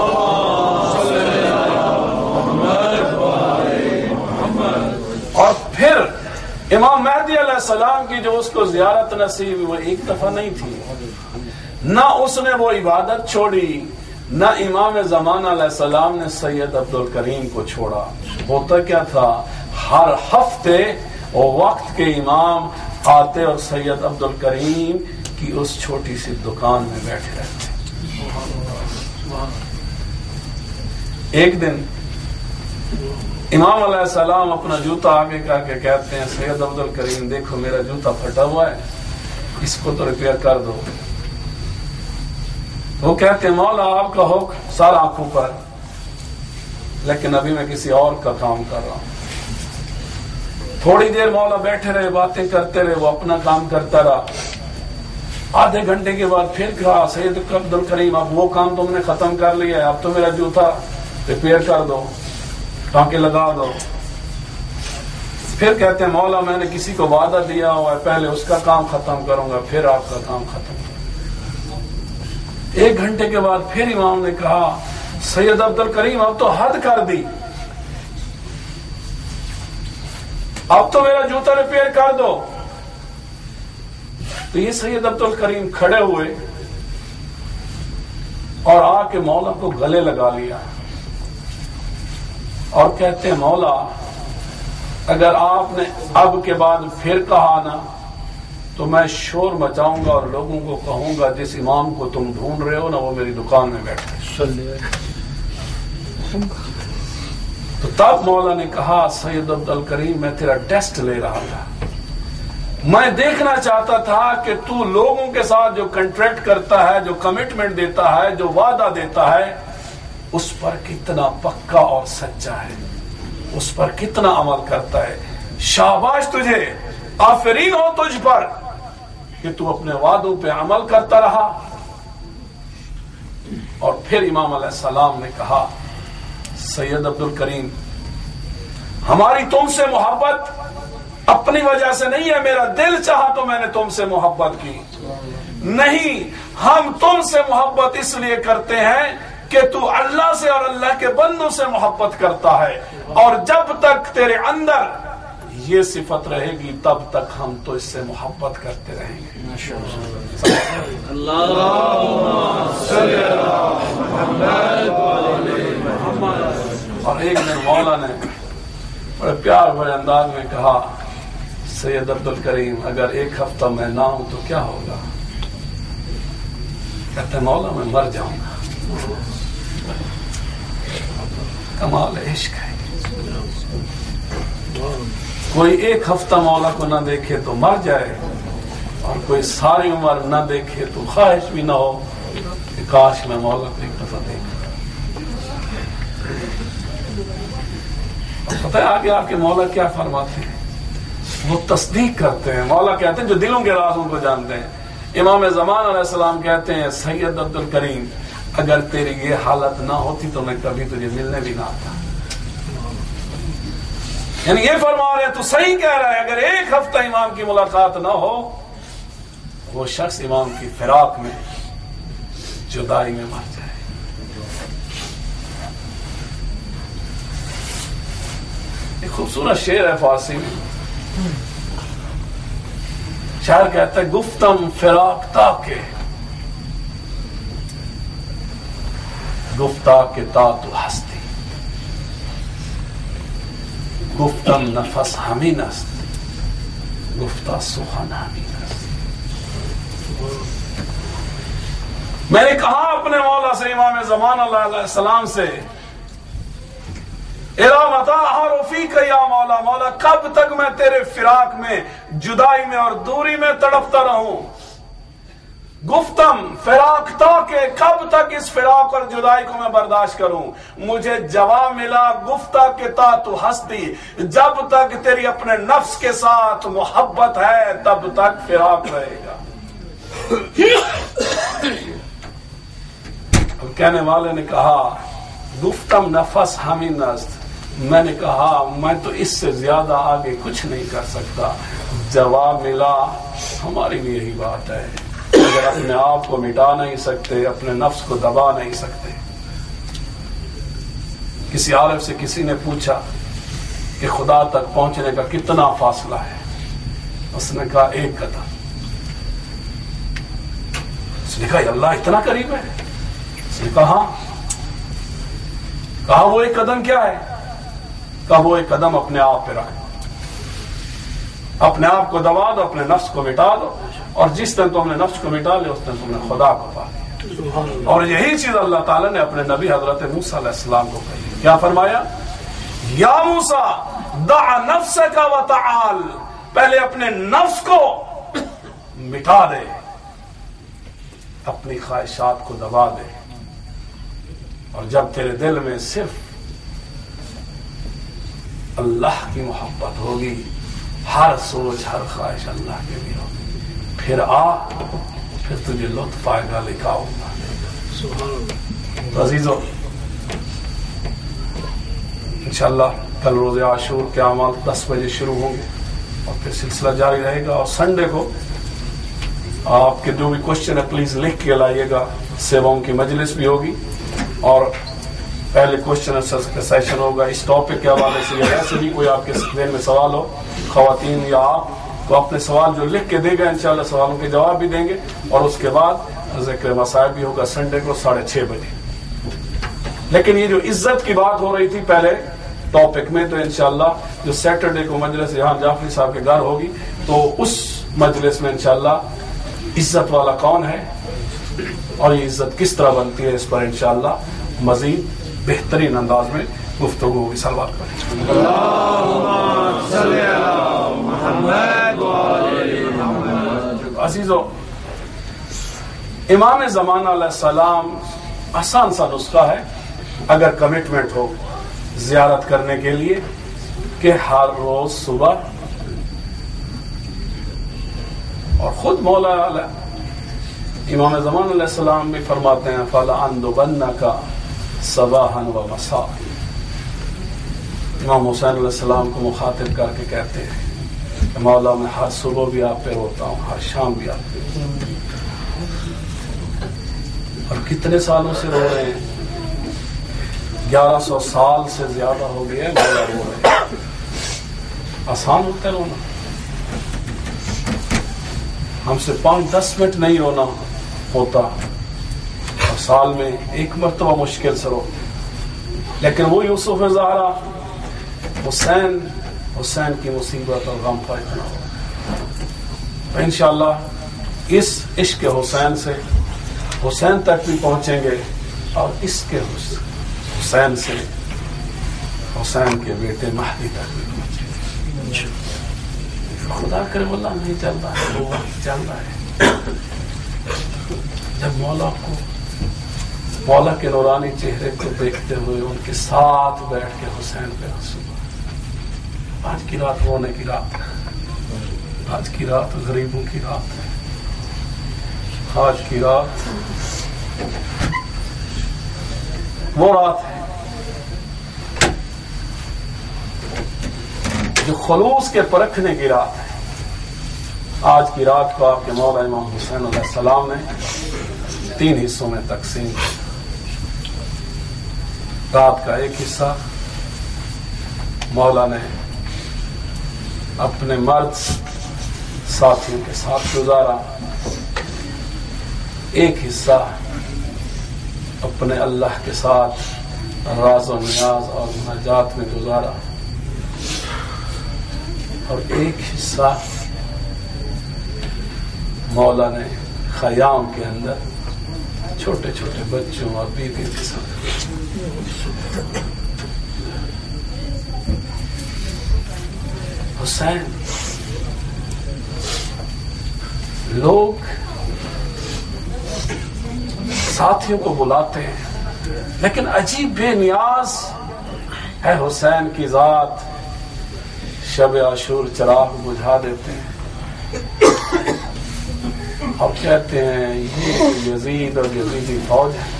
اور پھر امام مہدی علیہ السلام کی جو اس کو زیارت نصیب، وہ ایک دفعہ نہیں تھی، نہ اس نے وہ عبادت چھوڑی، نہ امام زمان علیہ السلام نے سید عبد الکریم کو چھوڑا۔ ہوتا کیا تھا، ہر ہفتے وہ وقت کے امام آتے اور سید عبد الکریم کی اس چھوٹی سی دکان میں بیٹھے رہتے۔ ایک دن امام علیہ السلام اپنا جوتا آگے کر کے کہتے ہیں، سید عبد الکریم دیکھو میرا جوتا پھٹا ہوا ہے، اس کو تو ریپیئر کر دو۔ وہ کہتے ہیں مولا آپ کا حکم سر آنکھوں پر، لیکن ابھی میں کسی اور کا کام کر رہا ہوں۔ تھوڑی دیر مولا بیٹھے رہے، باتیں کرتے رہے، وہ اپنا کام کرتا رہا۔ آدھے گھنٹے کے بعد پھر کہا، سید عبد الکریم اب وہ کام تم نے ختم کر لیا ہے، اب تو میرا جوتا ریپیئر کر دو، ٹانکے لگا دو۔ پھر کہتے ہیں مولا میں نے کسی کو وعدہ دیا ہوا ہے، پہلے اس کا کام ختم کروں گا پھر آپ کا کام ختم کروں گا۔ ایک گھنٹے کے بعد پھر امام نے کہا، سید عبد الکریم اب تو حد کر دی، اب تو میرا جوتا ریپیئر کر دو۔ تو یہ سید عبد الکریم کھڑے ہوئے اور آ کے مولا کو گلے لگا لیا اور کہتے ہیں مولا اگر آپ نے اب کے بعد پھر کہا نا تو میں شور مچاؤں گا اور لوگوں کو کہوں گا جس امام کو تم ڈھونڈ رہے ہو نا وہ میری دکان میں بیٹھے۔ تو تب مولا نے کہا، سید عبد الکریم میں تیرا ٹیسٹ لے رہا تھا، میں دیکھنا چاہتا تھا کہ تو لوگوں کے ساتھ جو کنٹریکٹ کرتا ہے، جو کمٹمنٹ دیتا ہے، جو وعدہ دیتا ہے، اس پر کتنا پکا اور سچا ہے، اس پر کتنا عمل کرتا ہے۔ شاباش تجھے، آفرین ہو تجھ پر کہ تو اپنے وعدوں پہ عمل کرتا رہا۔ اور پھر امام علیہ السلام نے کہا، سید عبد الکریم ہماری تم سے محبت اپنی وجہ سے نہیں ہے، میرا دل چاہا تو میں نے تم سے محبت کی نہیں، ہم تم سے محبت اس لیے کرتے ہیں کہ تو اللہ سے اور اللہ کے بندوں سے محبت کرتا ہے، اور جب تک تیرے اندر یہ صفت رہے گی تب تک ہم تو اس سے محبت کرتے رہیں گے۔ اور ایک دن مولا نے بڑے پیار بھرے انداز میں کہا، سید عبد الکریم اگر ایک ہفتہ میں نہ ہوں تو کیا ہوگا؟ کہتے مولا میں مر جاؤں گا۔ کمال عشق ہے، کوئی ایک ہفتہ مولا کو نہ دیکھے تو مر جائے، اور کوئی ساری عمر نہ دیکھے تو خواہش بھی نہ ہو کہ کاش میں مولا کو ایک دفعہ دیکھوں۔ پتہ ہے آگے آ کے مولا کیا فرماتے ہیں؟ وہ تصدیق کرتے ہیں۔ مولا کہتے ہیں جو دلوں کے رازوں کو جانتے ہیں۔ امام زمان علیہ السلام کہتے ہیں، سید عبد الکریم اگر تیری یہ حالت نہ ہوتی تو میں کبھی تجھے ملنے بھی نہ آتا. یعنی یہ فرما رہے تو صحیح کہہ رہا ہے, اگر ایک ہفتہ امام کی ملاقات نہ ہو وہ شخص امام کی فراق میں جدائی میں مر جائے. ایک خوبصورت شعر ہے فارسی میں, شاعر کہتا ہے گفتم فراق تاکہ گفتہ کے تا تو ہستی, گفتم نفس ہمیں نست, گفتہ سخن ہمیں نست. میں نے کہا اپنے مولا سے, امام زمان علیہ السلام سے, الا متى رفیق یا مولا, مولا کب تک میں تیرے فراق میں, جدائی میں اور دوری میں تڑپتا رہوں. گفتم فراق تا کہ کب تک اس فراق اور جدائی کو میں برداشت کروں. مجھے جواب ملا گفتہ کہ تا تو ہستی, جب تک تیری اپنے نفس کے ساتھ محبت ہے تب تک فراق رہے گا. اب کہنے والے نے کہا گفتم نفس ہمیں نست, میں نے کہا میں تو اس سے زیادہ آگے کچھ نہیں کر سکتا. جواب ملا ہماری بھی یہی بات ہے, اگر اپنے آپ کو مٹا نہیں سکتے, اپنے نفس کو دبا نہیں سکتے. کسی عارف سے کسی نے پوچھا کہ خدا تک پہنچنے کا کتنا فاصلہ ہے, اس نے کہا ایک قدم. اس نے کہا اللہ اتنا قریب ہے؟ اس نے کہا ہاں. کہا وہ ایک قدم کیا ہے؟ کہا وہ ایک قدم اپنے آپ پہ رکھ, اپنے آپ کو دبا دو, اپنے نفس کو مٹا دو, اور جس دن تم نے نفس کو مٹا لیا اس دن تم نے خدا کو پا لیا. اور یہی چیز اللہ تعالیٰ نے اپنے نبی حضرت موسیٰ علیہ السلام کو کہی. کیا فرمایا؟ یا موسیٰ دع نفسک وتعال, پہلے اپنے نفس کو مٹا دے, اپنی خواہشات کو دبا دے, اور جب تیرے دل میں صرف اللہ کی محبت ہوگی, ہر سوچ ہر خواہش اللہ کے لیے ہوگی, پھر آ, پھر تجھے لطف آئے گا, لکھا ہوگا. تو عزیزو انشاءاللہ کل روز عاشور کے اعمال دس بجے شروع ہوں گے اور پھر سلسلہ جاری رہے گا. اور سنڈے کو آپ کے جو بھی کوشچن ہے پلیز لکھ کے لائیے گا, سیواؤں کی مجلس بھی ہوگی, اور پہلے کوشچن آنسر کا سیشن ہوگا اس ٹاپک کے حوالے سے. یا ایسے بھی کوئی آپ کے ذہن میں سوال ہو, خواتین یا آپ, تو اپنے سوال جو لکھ کے دے گا انشاءاللہ سوالوں کے جواب بھی دیں گے. اور اس کے بعد ذکر مسائل بھی ہوگا سنڈے کو ساڑھے چھ بجے. لیکن یہ جو عزت کی بات ہو رہی تھی پہلے ٹاپک میں, تو انشاءاللہ جو سیٹرڈے کو مجلس یہاں جعفری صاحب کے گھر ہوگی, تو اس مجلس میں انشاءاللہ عزت والا کون ہے اور یہ عزت کس طرح بنتی ہے, اس پر انشاءاللہ مزید بہترین انداز میں گفتگو ہوگی. صلوات پڑھیں. اللہم صلی علی محمد و آل محمد. عزیزو, امام زمانہ علیہ السلام آسان سا نسخہ ہے اگر کمٹمنٹ ہو زیارت کرنے کے لیے, کہ ہر روز صبح, اور خود مولا امام زمان علیہ السلام بھی فرماتے ہیں فَلَأَنْدُبَنَّكَ صَبَاحًا وَمَسَاءً. امام حسین علیہ السلام کو مخاطب کر کے کہتے ہیں کہ مولا میں ہر صبح بھی آپ پہ روتا ہوں, ہر شام بھی آپ پہ روتا ہوں. اور کتنے سالوں سے رو رہے ہیں؟ گیارہ سو سال سے زیادہ ہو گیا مولا رو رہے ہیں. آسان ہوتا ہے رونا؟ ہم سے پانچ دس منٹ نہیں رونا ہوتا, اور سال میں ایک مرتبہ مشکل سے رو. لیکن وہ یوسف زہرا, حسین حسین کی مصیبت اور غم پر اتنا ہو. انشاءاللہ اس عشق حسین سے حسین تک بھی پہنچیں گے, اور اس کے حسین سے حسین کے بیٹے مہدی تک بھی پہنچیں گے. خدا کرے واللہ نہیں چل رہا ہے, وہ وقت چل رہا ہے جب مولا کو, مولا کے نورانی چہرے کو دیکھتے ہوئے ان کے ساتھ بیٹھ کے حسین پہ آنسو. آج کی رات رونے کی رات ہے, آج کی رات غریبوں کی رات ہے, آج کی رات وہ رات ہے جو خلوص کے پرکھنے کی رات ہے. آج کی رات کو آپ کے مولا امام حسین علیہ السلام نے تین حصوں میں تقسیم کی. رات کا ایک حصہ مولا نے اپنے مرد ساتھیوں کے ساتھ گزارا، ایک حصہ اپنے اللہ کے ساتھ راز و نیاز اور مناجات میں گزارا، اور ایک حصہ مولا نے خیام کے اندر چھوٹے چھوٹے بچوں اور بیوی کے ساتھ. حسین لوگ ساتھیوں کو بلاتے ہیں لیکن عجیب بے نیاز ہے حسین کی ذات. شب عاشور چراغ بجھا دیتے ہیں اور کہتے ہیں یہ یزید اور یزیدی فوج ہے،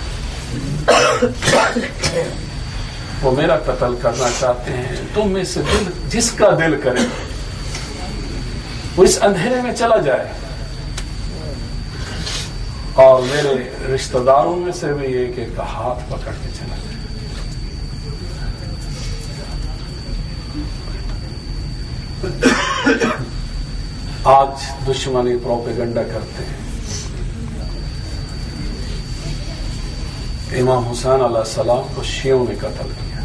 وہ میرا قتل کرنا چاہتے ہیں. تم میں سے دل جس کا دل کرے وہ اس اندھیرے میں چلا جائے، اور میرے رشتہ داروں میں سے بھی ایک ایک کا ہاتھ پکڑ کے چلا جائے. آج دشمنی پروپیگنڈا کرتے ہیں امام حسین علیہ السلام کو شیعوں نے قتل کیا.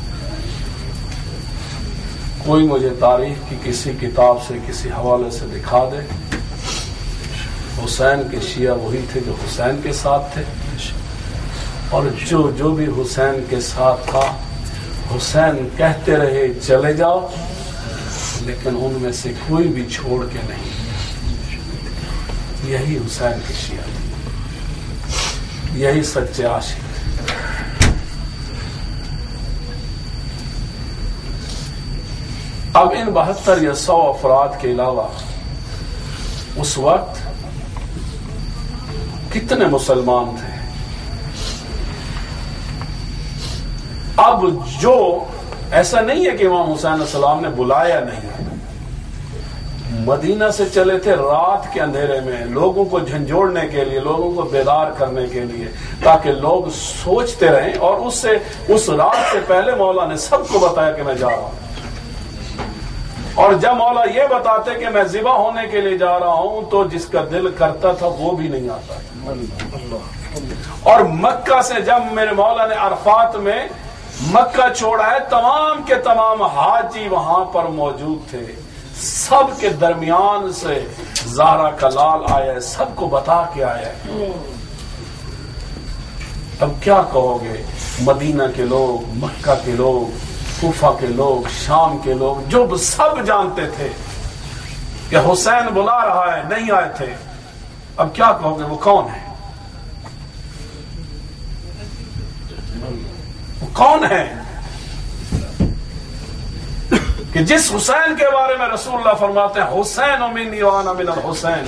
کوئی مجھے تاریخ کی کسی کتاب سے کسی حوالے سے دکھا دے حسین کے شیعہ وہی تھے جو حسین کے ساتھ تھے، اور جو جو بھی حسین کے ساتھ تھا حسین کہتے رہے چلے جاؤ، لیکن ان میں سے کوئی بھی چھوڑ کے نہیں. یہی حسین کے شیعہ تھے، یہی سچے عاشق. اب ان بہتر یا سو افراد کے علاوہ اس وقت کتنے مسلمان تھے؟ اب جو ایسا نہیں ہے کہ امام حسین علیہ السلام نے بلایا نہیں ہے، مدینہ سے چلے تھے رات کے اندھیرے میں لوگوں کو جھنجھوڑنے کے لیے، لوگوں کو بیدار کرنے کے لیے، تاکہ لوگ سوچتے رہیں. اور اس سے اس رات سے پہلے مولا نے سب کو بتایا کہ میں جا رہا ہوں، اور جب مولا یہ بتاتے کہ میں ذبح ہونے کے لیے جا رہا ہوں تو جس کا دل کرتا تھا وہ بھی نہیں آتا. اور مکہ سے جب میرے مولا نے عرفات میں مکہ چھوڑا ہے، تمام کے تمام حاجی وہاں پر موجود تھے، سب کے درمیان سے زہرا کا لال آیا ہے، سب کو بتا کے آیا ہے. اب کیا کہو گے مدینہ کے لوگ، مکہ کے لوگ، کوفہ کے لوگ، شام کے لوگ، جو سب جانتے تھے کہ حسین بلا رہا ہے، نہیں آئے تھے. اب کیا کہو گے وہ کون ہے؟ وہ کون ہے کہ جس حسین کے بارے میں رسول اللہ فرماتے ہیں حسین منی وانا من الحسین.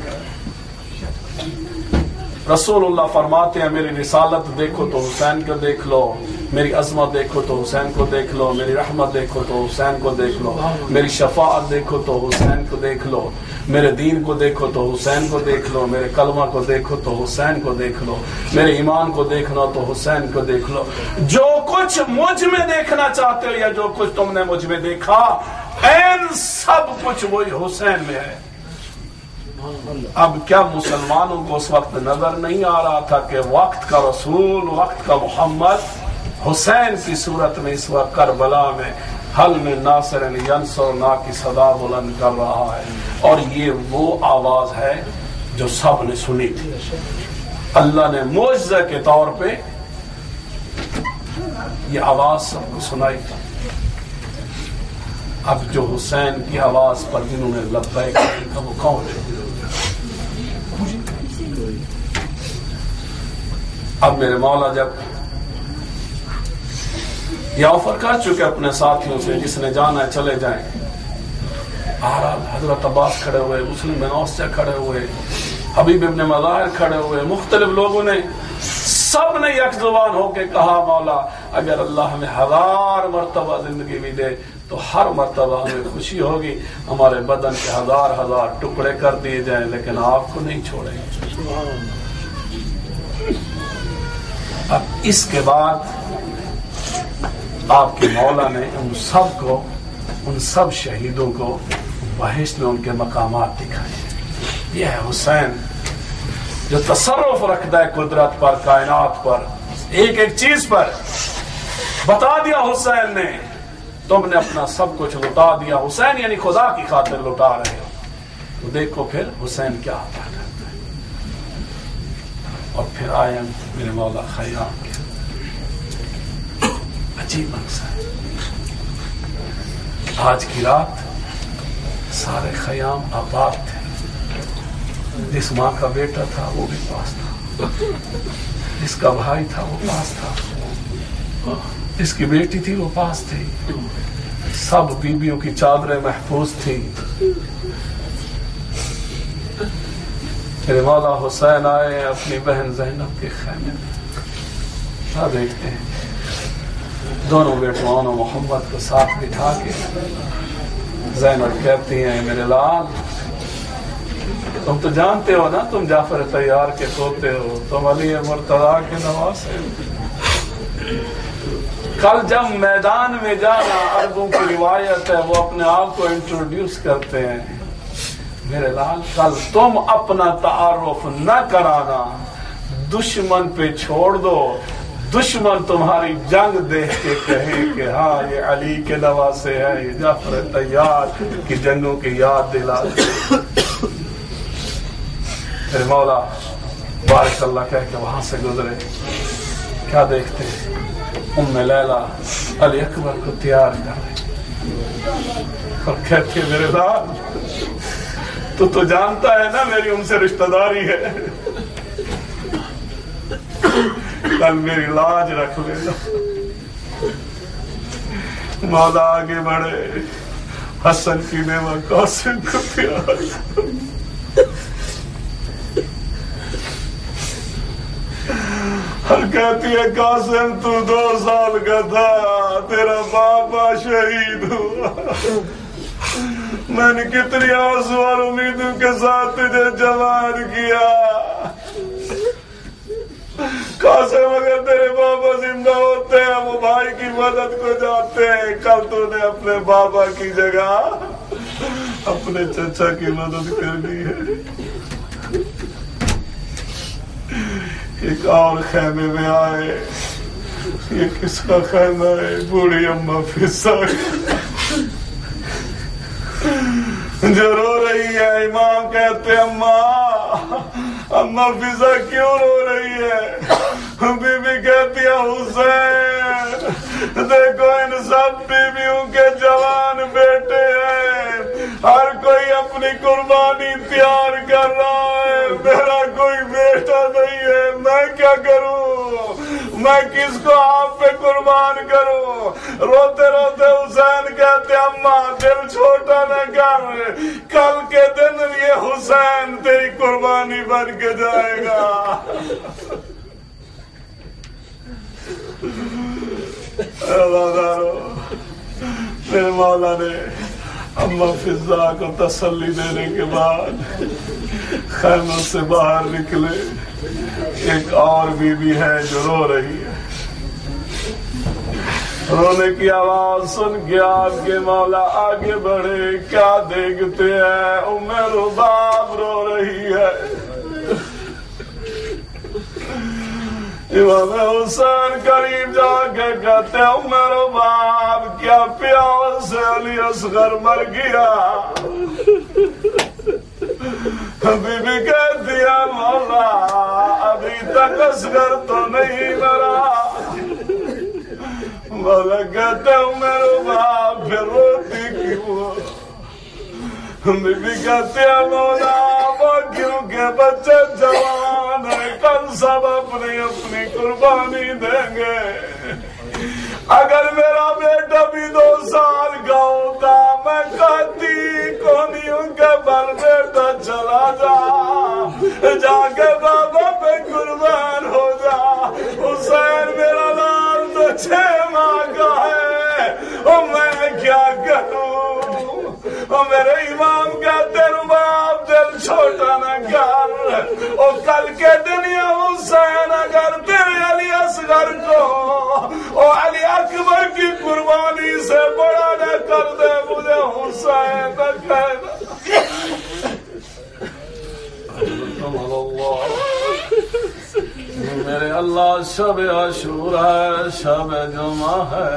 رسول اللہ فرماتے ہیں میری رسالت دیکھو تو حسین کو دیکھ لو، میری عظمت دیکھو تو حسین کو دیکھ لو، میری رحمت دیکھو تو حسین کو دیکھ لو، میری شفاعت دیکھو تو حسین کو دیکھ لو، میرے دین کو دیکھو تو حسین کو دیکھ لو، میرے کلمہ کو دیکھو تو حسین کو دیکھ لو، میرے ایمان کو دیکھنا تو حسین کو دیکھ لو. جو کچھ مجھ میں دیکھنا چاہتے ہو یا جو کچھ تم نے مجھ میں دیکھا، این سب کچھ وہی حسین میں ہے. اب کیا مسلمانوں کو اس وقت نظر نہیں آ رہا تھا کہ وقت کا رسول، وقت کا محمد حسین کی صورت میں اس وقت کربلا میں حل میں ناصر ینصرنا کی صدا بلند کر رہا ہے؟ اور یہ وہ آواز ہے جو سب نے سنی تھی. اللہ نے معجزہ کے طور پہ یہ آواز سب کو سنائی تھی. اب جو حسین کی آواز پر جنہوں نے لبیک کہا وہ کون ہے؟ اب میرے مولا جب یہ آفر کر چکے اپنے ساتھیوں سے جس نے جانا ہے چلے جائیں، بہرحال حضرت عباس کھڑے ہوئے، مسلم بن اوس کھڑے ہوئے، حبیب ابن مظاہر کھڑے ہوئے، مختلف لوگوں نے سب نے یک زبان ہو کے کہا مولا اگر اللہ ہمیں ہزار مرتبہ زندگی بھی دے تو ہر مرتبہ ہمیں خوشی ہوگی، ہمارے بدن کے ہزار ہزار ٹکڑے کر دیے جائیں لیکن آپ کو نہیں چھوڑیں گے۔ اب اس کے بعد آپ کے مولا نے ان سب کو، ان سب شہیدوں کو بہشت میں ان کے مقامات دکھائے۔ یہ ہے حسین جو تصرف رکھتا ہے قدرت پر، کائنات پر، ایک ایک چیز پر۔ بتا دیا حسین نے تم نے اپنا سب کچھ لٹا دیا، حسین یعنی خدا کی خاطر لٹا رہے ہو، تو دیکھو پھر حسین کیا عطا کرتا ہے۔ اور پھر آئے میرے مولا خیام کے عجیب منظر۔ آج کی رات سارے خیام آباد تھے، جس ماں کا بیٹا تھا وہ بھی پاس تھا، جس کا بھائی تھا وہ پاس تھا، جس کی بیٹی تھی وہ پاس تھی، سب بیویوں کی چادریں محفوظ تھی۔ میرے مولا حسین آئے اپنی بہن زینب کے خیمے میں، کیا دیکھتے ہیں دونوں بیٹوان و محمد کو ساتھ بٹھا کے زینب کہتی ہیں میرے لال تم تو جانتے ہو نا تم جعفر طیار کے پوتے ہو، تم علی مرتضی کے نواسے ہو۔ کل جب میدان میں جانا، عربوں کی روایت ہے وہ اپنے آپ کو انٹروڈیوس کرتے ہیں، میرے لال کل تم اپنا تعارف نہ کرانا، دشمن پہ چھوڑ دو، دشمن تمہاری جنگ دیکھ کے کہے کہ ہاں یہ علی کے نواسے ہیں، یہ جعفر طیار کی جنگوں کی یاد دلا دے۔ میرے مولا بارک اللہ کہہ کے وہاں سے گزرے، کیا دیکھتے ام لیلا علی اکبر کو تیار کر رہے اور کہتے میرے لال تو تو جانتا ہے نا میری ان سے رشتہ داری ہے، کل میری لاج رکھ لینا۔ مولا آگے بڑھے، حسن کی بیوہ قاسم کو تیار اور کہتی ہے قاسم تو دو سال کا تھا، تیرا بابا شہید ہوا، میں نے کتنی آرزو اور امیدوں کے ساتھ تجھے جوان کیا، قاسم اگر تیرے بابا زندہ ہوتے ہیں وہ بھائی کی مدد کو جاتے ہیں، کل تو نے اپنے بابا کی جگہ اپنے چچا کی مدد کر دی ہے۔ ایک اور خیمے میں آئے، یہ کس کا خیمہ ہے؟ بوڑھی اماں فضا جو رو رہی ہے۔ امام کہتے اماں اماں فضا کیوں رو رہی ہے؟ بی بی کہتی ہے حسین دیکھو ان سب بیویوں کے جوان بیٹے ہیں، ہر کوئی اپنی قربانی تیار کر رہا ہے، میرا کوئی بیٹا نہیں ہے، میں کیا کروں؟ میں کس کو آپ پہ قربان کروں؟ روتے روتے حسین کہتے اماں دل چھوٹا نہ کر، کل کے دن یہ حسین تیری قربانی بن کے جائے گا۔ میرے مولا نے اماں فضا کو تسلی دینے کے بعد خیموں سے باہر نکلے، ایک اور بی بی ہے جو رو رہی ہے، رونے کی آواز سن کے آپ کے مولا آگے بڑھے، کیا دیکھتے ہیں ام رباب رو رہی ہے۔ امام حسین قریب جا کے کہتے ہیں ام رباب کیا پیاس سے علی اصغر مر گیا؟ بی بی کہتی ہے مولا ابھی تک اصغر تو نہیں مرا۔ مولا کہتے ہیں ام رباب پھر روتی کیوں؟ بی بی کہتے ہیں مولا وہ کیونکہ بچے جوان ہیں، کل سب اپنی اپنی قربانی دیں گے، اگر میرا بیٹا بھی دو سال کا ہوتا میں کہتی کونیوں کے بل بیٹا چلا جا، جا کے بابا پہ قربان ہو جا، بچے ماں کا ہے، او میں کیا کروں؟ او میرے امام کہتے رباب دل چھوٹا نہ کر، او کل کے دن یا حسین اگر تیرے علی اصغر کو او علی اکبر کی قربانی سے بڑا نہ کر دے، مجھے حسین نہ کہنا۔ میرے اللہ شب عاشورا ہے، شب جمعہ ہے،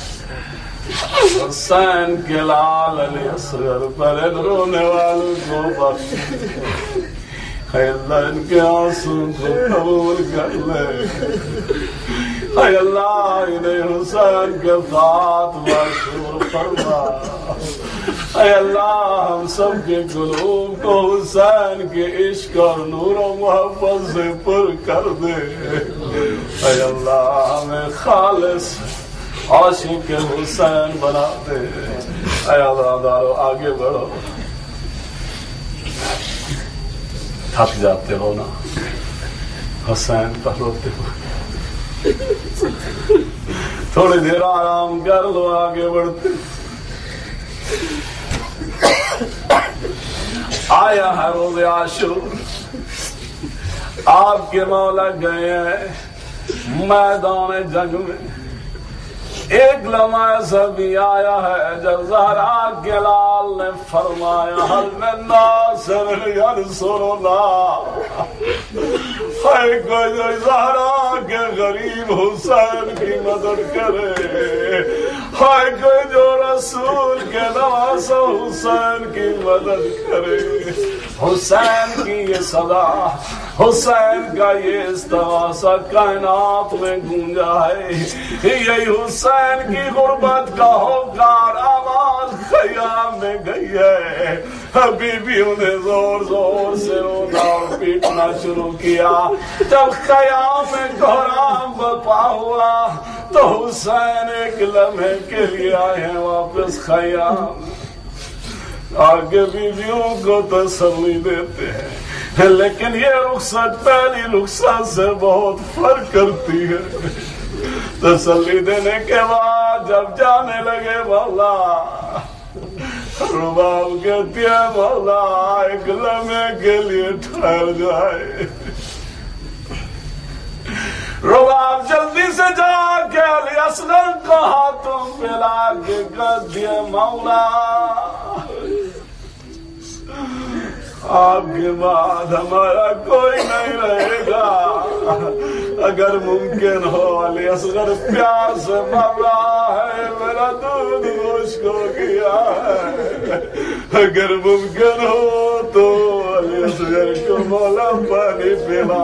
حسین کے لال علی اصغر پر رونے والوں کو بخش، اے اللہ ان کے آنسو کو قبول کر لے، اے اللہ انہیں حسین کے ساتھ معشور فرما، اے اللہ ہم سب کے قلوب کو حسین کے عشق اور نور و محبت سے پر کر دے، اے اللہ ہمیں خالص عاشق حسین بنا دے، اے عزادارو آگے بڑھو، تھک جاتے ہو نا حسین پر روتے ہو، تھوڑی دیر آرام کر لو، آگے بڑھتے۔ آیا ہے روز عاشور، آپ کے مولا گئے ہیں میدان جنگ میں، ایک لمحہ ایسا بھی آیا ہے جب زہرا کے لال نے فرمایا حل من ناصر ینصر اللہ، ہے کوئی جو زہرا کے غریب حسین کی مدد کرے، ہے کوئی جو رسول کے نواز حسین کی مدد کرے۔ حسین کی یہ صدا، حسین کا یہ استغاثہ کائنات میں گونجا ہے، یہی حسین کی غربت کا ہوکار آواز خیام میں گئی ہے، بیویوں نے زور زور سے رونا اور پیٹنا شروع کیا، جب خیام میں کوہرام برپا ہوا تو حسین ایک لمحے کے لیے آئے ہیں واپس خیام، آگے بیویوں کو تسلی دیتے ہیں، لیکن یہ رخصت پہلی رخصت سے بہت فرق کرتی ہے۔ تسلی دینے کے بعد جب جانے لگے مولا، رباب کہتی ہے مولا ایک لمحے کے لیے ٹھہر جائے۔ رباب جلدی سے جا کے علی اصغر کو ہاتھوں پہ لا کے کہہ دیا مولا آپ کے بعد ہمارا کوئی نہیں رہے گا، اگر ممکن ہو علی اصغر پیار سے مر رہا ہے، میرا دودھ خشک ہو گیا ہے، اگر ممکن ہو تو علی اصغر کو مولا پانی پلا۔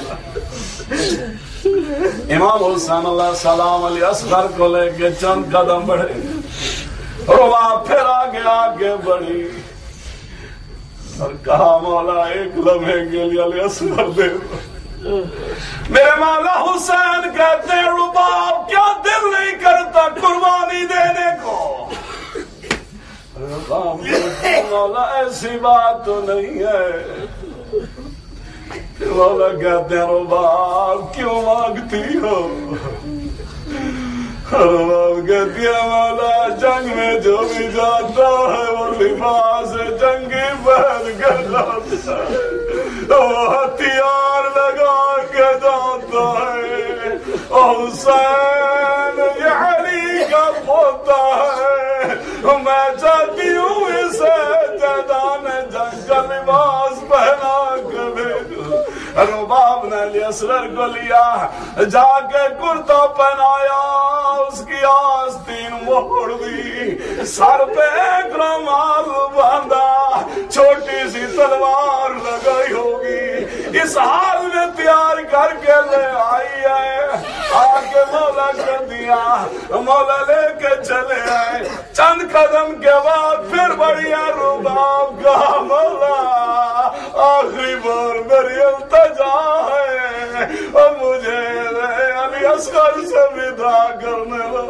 امام حسین علیہ السلام علی اصغر کو لے کے چند قدم بڑھے، رباب پھر آگے آگے بڑھی اور کہا مولا ایک لمحے کے لیے علی اصغر دے دو۔ میرے مولا حسین کہتے ہیں رباب کیا دل نہیں کرتا قربانی دینے کو؟ رباب کہتے ہیں مولا ایسی بات تو نہیں ہے۔ مولا کہتے ہیں رباب کیوں مانگتی ہو؟ رباب کہتی ہے مولا جنگ میں جو بھی جاتا ہے وہ لباس جنگی پہن کر جاتا ہے، وہ ہتھیار لگا کے جاتا ہے، حسین یہ علی کا پوتا ہے، میں چاہتی ہوں اسے جیدان جنگ کا لباس پہنا کے بھیجو۔ رباب نے علی اصغر کو لیا، جا کے کرتا پہنایا، اس کی آستین موڑ دی، سر پہ ایک رومال باندھا، چھوٹی سی تلوار لگائی ہوگی، اس حال میں تیار کر کے لے آئی ہے، آگے مولا کر دیا، مولا لے کے چلے آئے، چند قدم کے بعد پھر بڑھیا رباب کا مولا آخری بار میری التجا ہے، اور مجھے علی اصغر سے ودا کرنے لو۔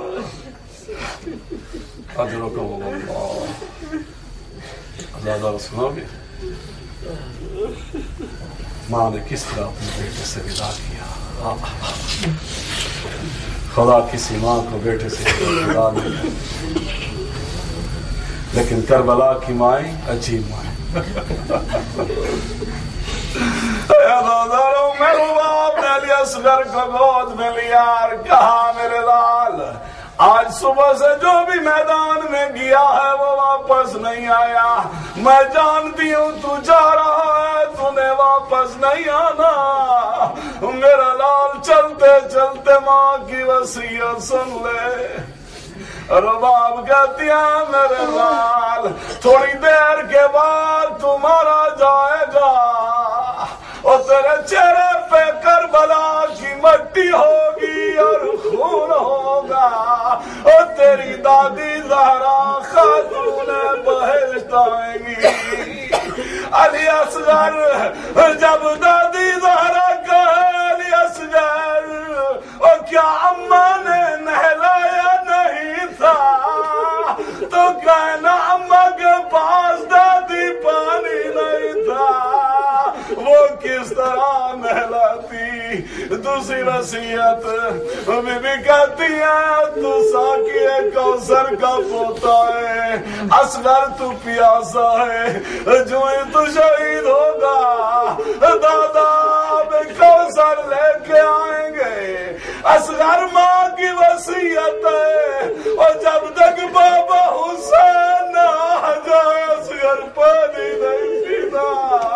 اجرکم اللہ۔ زیادہ سنو گے ماں نے کس طرح اپنے بیٹے سے ودا کیا؟ خدا کسی ماں کو بیٹے سے جدا نہیں کرتی، لیکن کربلا کی مائیں عجیب مائیں۔ میرے باپ نے علی اصغر کو گود میں لیا اور کہا میرے لال آج صبح سے جو بھی میدان میں گیا ہے وہ واپس نہیں آیا، میں جانتی ہوں تو جا رہا ہے، تو نے واپس نہیں آنا۔ میرا لال چلتے چلتے ماں کی وصیت سن لے۔ رباب کہتی ہے میرے لال تھوڑی دیر کے بعد تمہارا جائے گا اور تیرے چہرے پہ کربلا کی مٹی ہوگی اور خون ہوگا، اور تیری دادی زہرا خاتون بہشت آئیں گی۔ علی اصغر جب دادی زہرا کہے علی اصغر اور کیا اماں نے نہلایا نہیں تھا، تو کہنا اماں کے پاس دادی پانی نہیں تھا، وہ کس طرح نہلاتی۔ دوسری وصیت بی بی کہتی ہے تو ساقی کوثر کا پوتا ہے، اصغر تو پیاسا ہے، جو ہی تو شہید ہوگا دادا کوثر لے کے آئیں گے۔ اصغر ماں کی وصیت ہے، اور جب تک بابا حسین نہ آ جائے اصغر پانی نہیں پیتا۔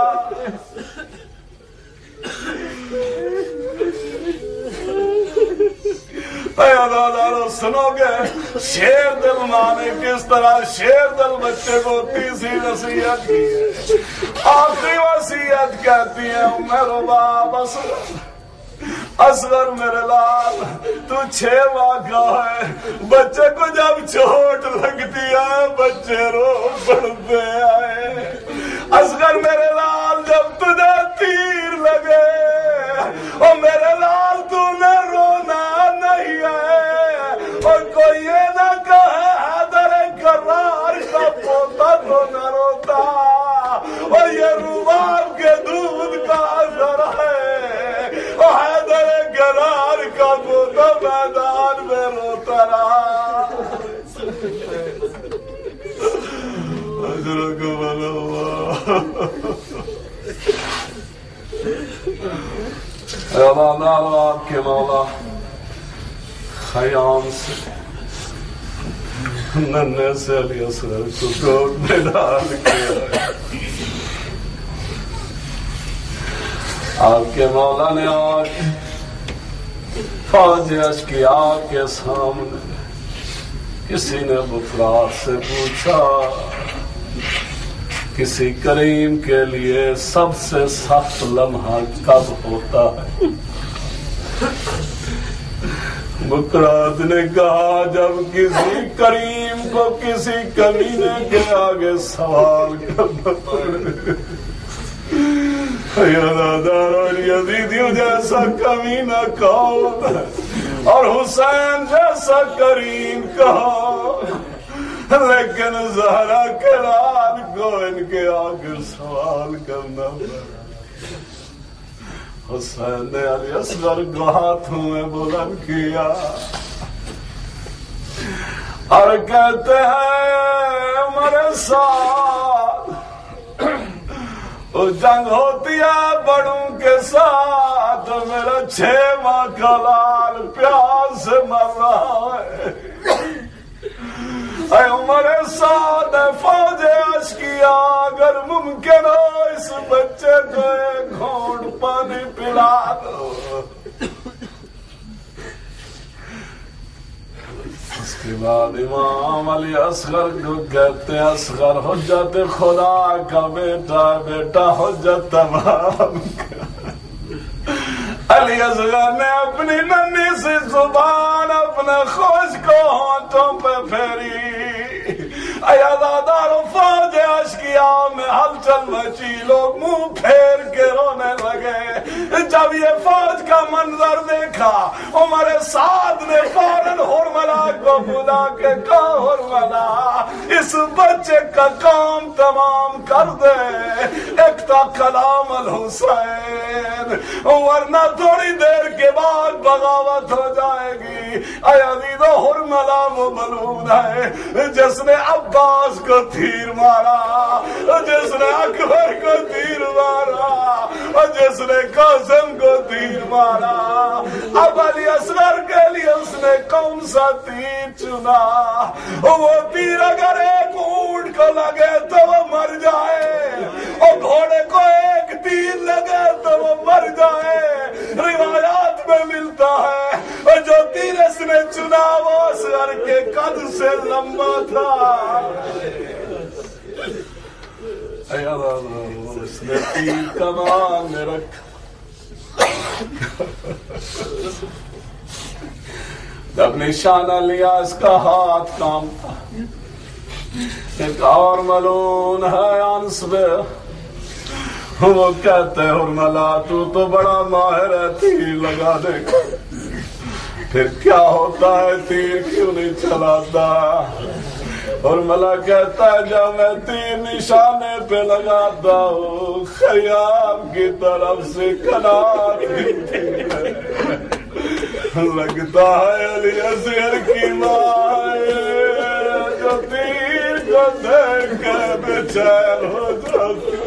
سنو گے شیر دل ماں نے کس طرح شیر دل بچے کو تیسری وصیت کی ہے۔ آخری وصیت کہتی ہے میرے باپ اصغر اصغر میرے لال تو چھ واقعہ ہے، بچے کو جب چوٹ لگتی ہے بچے رو پڑتے آئے۔ اصغر میرے لال جب تجھے تیر لگے اور میرے لال تو نے رونا نہیں ہے، اور کوئی یہ نہ کہے حیدر کرار کا پوتا تو نہ روتا، اور یہ روباب کے دودھ کا اثر ہے، اور حیدر کرار کا پوتا میدان میں روتا رہا۔ اجروں کو بھلا ہوا آپ کے مولا خیام سے ننھے سے علی اصغر کو گود میں ڈال کے آپ کے مولا نے آج فوج اشقیاء کے سامنے کسی نے بفرات سے پوچھا کسی کریم کے لیے سب سے سخت لمحہ کب ہوتا ہے؟ بکرات نے کہا جب کسی کریم کو کسی کمینے کے آگے سوال کرنا پڑے۔ یادادار اور یزیدیوں جیسا کمینہ کون ہے اور حسین جیسا کریم کہاں، لیکن زہرا کے لال کو ان کے آگے سوال کرنا پڑا۔ حسین نے علی اصغر کو ہاتھوں میں بلند کیا اور کہتے ہیں میرے ساتھ جنگ ہوتی ہے بڑوں کے ساتھ، میرا چھ ماہ کا لال پیاس سے مر رہا ہے۔ اے عمر سعد فوج اشقیا اگر ممکن ہو اس بچے کو ایک گھونٹ پانی پلا دو۔ اس کے بعد امام علی اصغر کو کہتے ہیں اصغر حجت خدا کا بیٹا، بیٹا حجت تمام کا۔ علی اصغر نے اپنی ننھی سی زبان اپنے خشک ہونٹوں پہ پھیری، عزادار فوج اشقیاء میں ہلچل مچی، لوگ منہ پھیر کے رونے لگے۔ جب یہ فوج کا منظر دیکھا عمر سعد نے فوراً ہرملا کو بلا کے کہا ہرملا اس بچے کا کام تمام کر دے، ایک تا کلام الحسین حسین ورنہ تھوڑی دیر کے بعد بغاوت ہو جائے گی. اے عزیزو حرملہ وہ ملعون ہے جس نے عباس کو تیر مارا, جس نے اکبر کو تیر مارا اور جس نے قاسم کو تیر مارا. اب علی اصغر کے لیے اس نے کون سا تیر چنا؟ وہ تیر اگر ایک اونٹ کو لگے تو وہ مر جائے اور گھوڑے کو ایک تیر لگے تو وہ مر جائے. روایات میں ملتا ہے اور جو تیر اس نے چنا وہ اصغر کے قد سے لمبا تھا. اس نے تیر کمان میں رکھا. جب نشانہ لیا اس کا ہاتھ کام تھا. ایک اور ملعون ہے انس بے, وہ کہتے ہیں حرملہ تو تو بڑا ماہر ہے تیر لگانے کا, پھر کیا ہوتا ہے تیر کیوں نہیں چلاتا؟ حرملہ کہتا ہے جب میں تیر نشانے پہ لگاتا ہوں خیام کی طرف سے کنار لگتا ہے علی اصغر کی ماں جو تیر کو دیکھ کے بے چین ہو جاتی.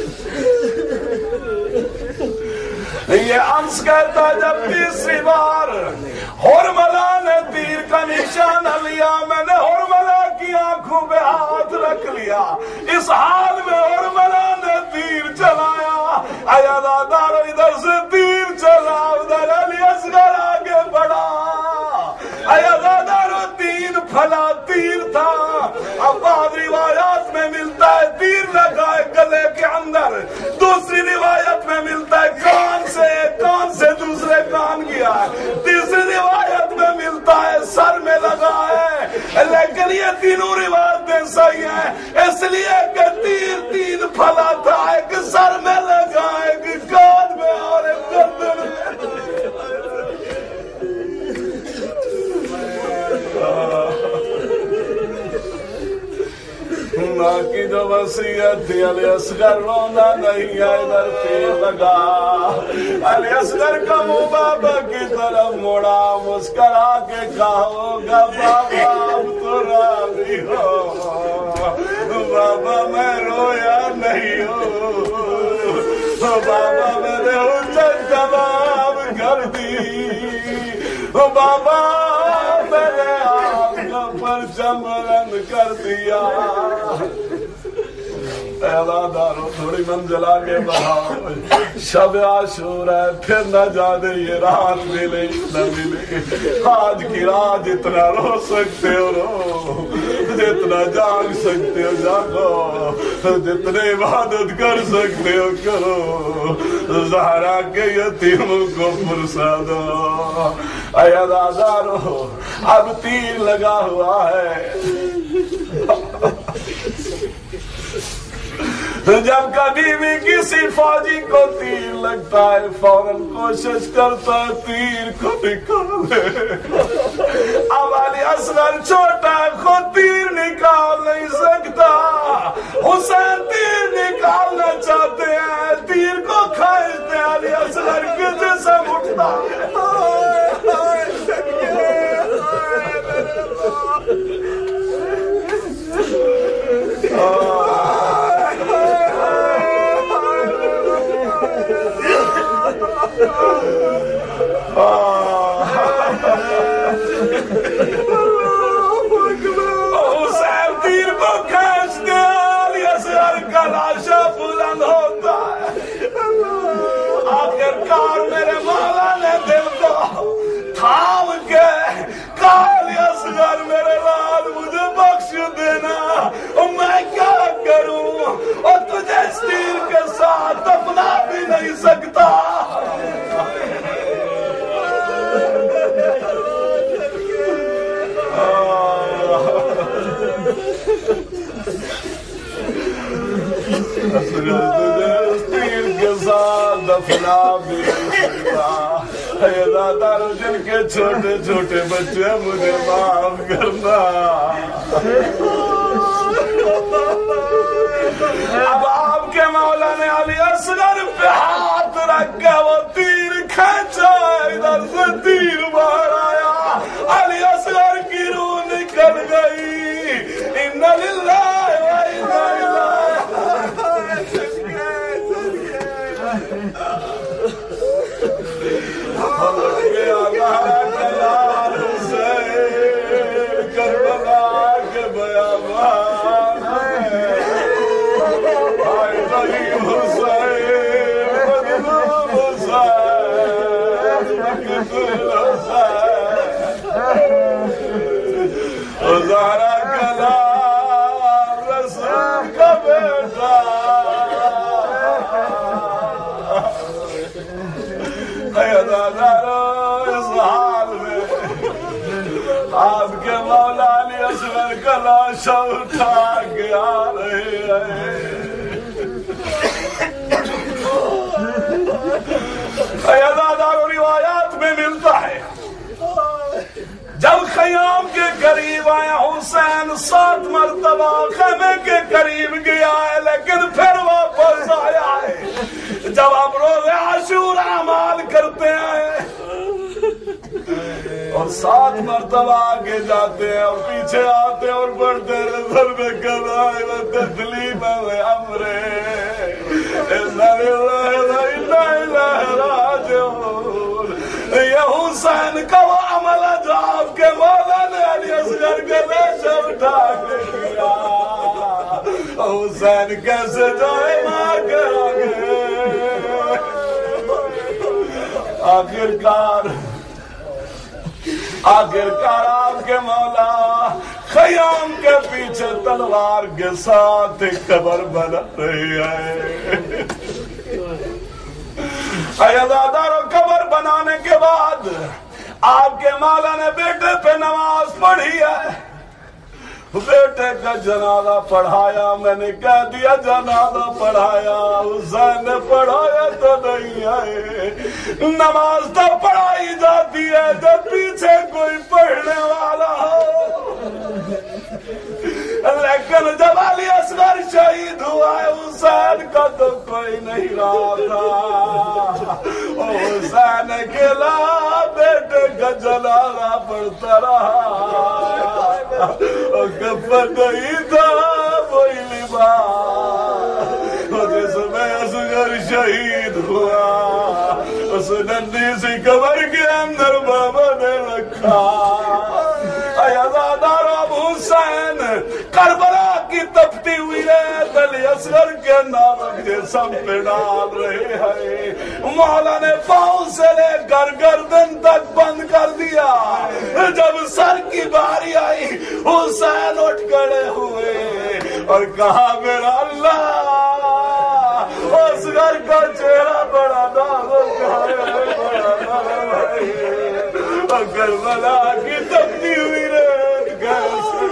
یہ انس کہتا جب تیسری بار حرملہ نے تیر کا نشانہ لیا میں نے حرملہ کی آنکھوں پہ ہاتھ رکھ لیا. اس حال میں حرملہ نے تیر چلایا. آیا دادارو ادھر سے تیر چلا, ادھر علی اصغر آگے بڑھا. آیا دادارو تین پھلا تیر تھا. اب بعض روایات میں ملتا ہے تیر لگا ہے گلے کے اندر, دوسری روایت میں ملتا ہے کان سے کان سے دوسرے کان گیا ہے, تیسری روایت میں ملتا ہے سر میں لگا ہے. لیکن یہ تینوں روایتیں صحیح ہیں اس لیے کہ تیر تین پھلا تھا, ایک سر میں لگا, ایک کان میں اور ایک گردن میں. ماں کی جو وصیت تھی علی اصغر رونا نہیں ہے ادھر تیر لگا. علی اصغر کا منہ بابا کی طرف موڑا, مسکرا کے کہا ہوگا بابا اب تو راضی ہو. بابا میں رویا نہیں ہوں, بابا میں نے حجت تمام کر دی. بابا میں نے آپ کا پرچم بلند کر دیا. دارو تھوڑی منزل آگے بڑھاؤ, شب عاشور ہے پھر نہ جانے یہ رات ملے نہ ملے. آج کی رات جتنا رو سکتے ہو رو, جتنا جاگ سکتے ہو جاگو, جتنے عبادت کر سکتے ہو کرو. زہرا کے یتیموں کو پرسا دو. اے عزادارو اب تیر لگا ہوا ہے. جب کبھی بھی کسی فوجی کو تیر لگتا ہے فوراً کوشش کرتا ہے تیر کو نکالے. اب علی اصغر چھوٹا ہے خود تیر نکال نہیں سکتا, حسین تیر نکالنا چاہتے ہیں, تیر کو کھینچتے ہیں, علی اصغر کے جسم اٹھتا حسین تیر کو کھینچتے علی اصغر کا لاشا بلند ہوتا ہے. آخر کار میرے مولا نے دل کو تھام کے کہا علی اصغر میرے لال مجھے بخش دینا, میں کیا کروں اور تجھے اس تیر کے ساتھ دفنا بھی نہیں سکتا. تیر کے ساتھ دفنا بھی نہیں سکتا. جن کے چھوٹے چھوٹے بچے مجھے معاف کرنا. اب آپ کے مولا نے علی اصغر پہ ہاتھ رکھ کے وہ اس حال میں آپ کے مولا علی اصغر کا لاشا اٹھا کے آ رہے ہیں. اداداروں روایات میں ملتا ہے جب خیام کے قریب آیا حسین سات مرتبہ خیمے کے قریب گیا ہے لیکن پھر واپس آیا ہے. جب آپ روز عاشور اعمال کرتے ہیں اور سات مرتبہ آگے جاتے ہیں اور پیچھے آتے ہیں اور بڑھتے نظر میں کبائے و تسلیم و امرے یہ حسین کا وہ عمل ہے جو آپ کے مولا نے علی اصغر کے لاشا اٹھا کے کیا. حسین کیسے جائے ماں کے آگے. آخرکار آخرکار آپ کے مولا خیام کے پیچھے تلوار کے ساتھ ایک قبر بنا رہی ہے. عزاداروں قبر بنانے کے بعد آپ کے مولا نے بیٹے پہ نماز پڑھی ہے. بیٹے کا جنازہ پڑھایا. میں نے کہہ دیا جنازہ پڑھایا حسین نے پڑھایا تو نہیں آئے. نماز تو پڑھائی جاتی ہے جب پیچھے کوئی پڑھنے والا ہو لیکن جب علی اصغر شہید ہوا ہے حسین کا تو کوئی نہیں رہا تھا. حسین اکیلا بیٹے کا جنازہ پڑھتا رہا. کفن نہیں تھا وہی لباس جس میں اصغر شہید ہوا اس ننھی سی قبر کے اندر بابا نے رکھا. عزاداروں اب حسین کربلا کی تپتی ہوئی ریت علی اصغر کے نامک جسم پہ ڈال رہے ہیں. مولا نے پاؤں سے لے کر گردن تک بند کر دیا. جب سر کی باری آئی حسین اٹھ کھڑے ہوئے اور کہا میرا اللہ اصغر کا چہرہ بڑا نازک ہے بڑا نرم ہے. کربلا کی تپتی ہوئی ریت کیسے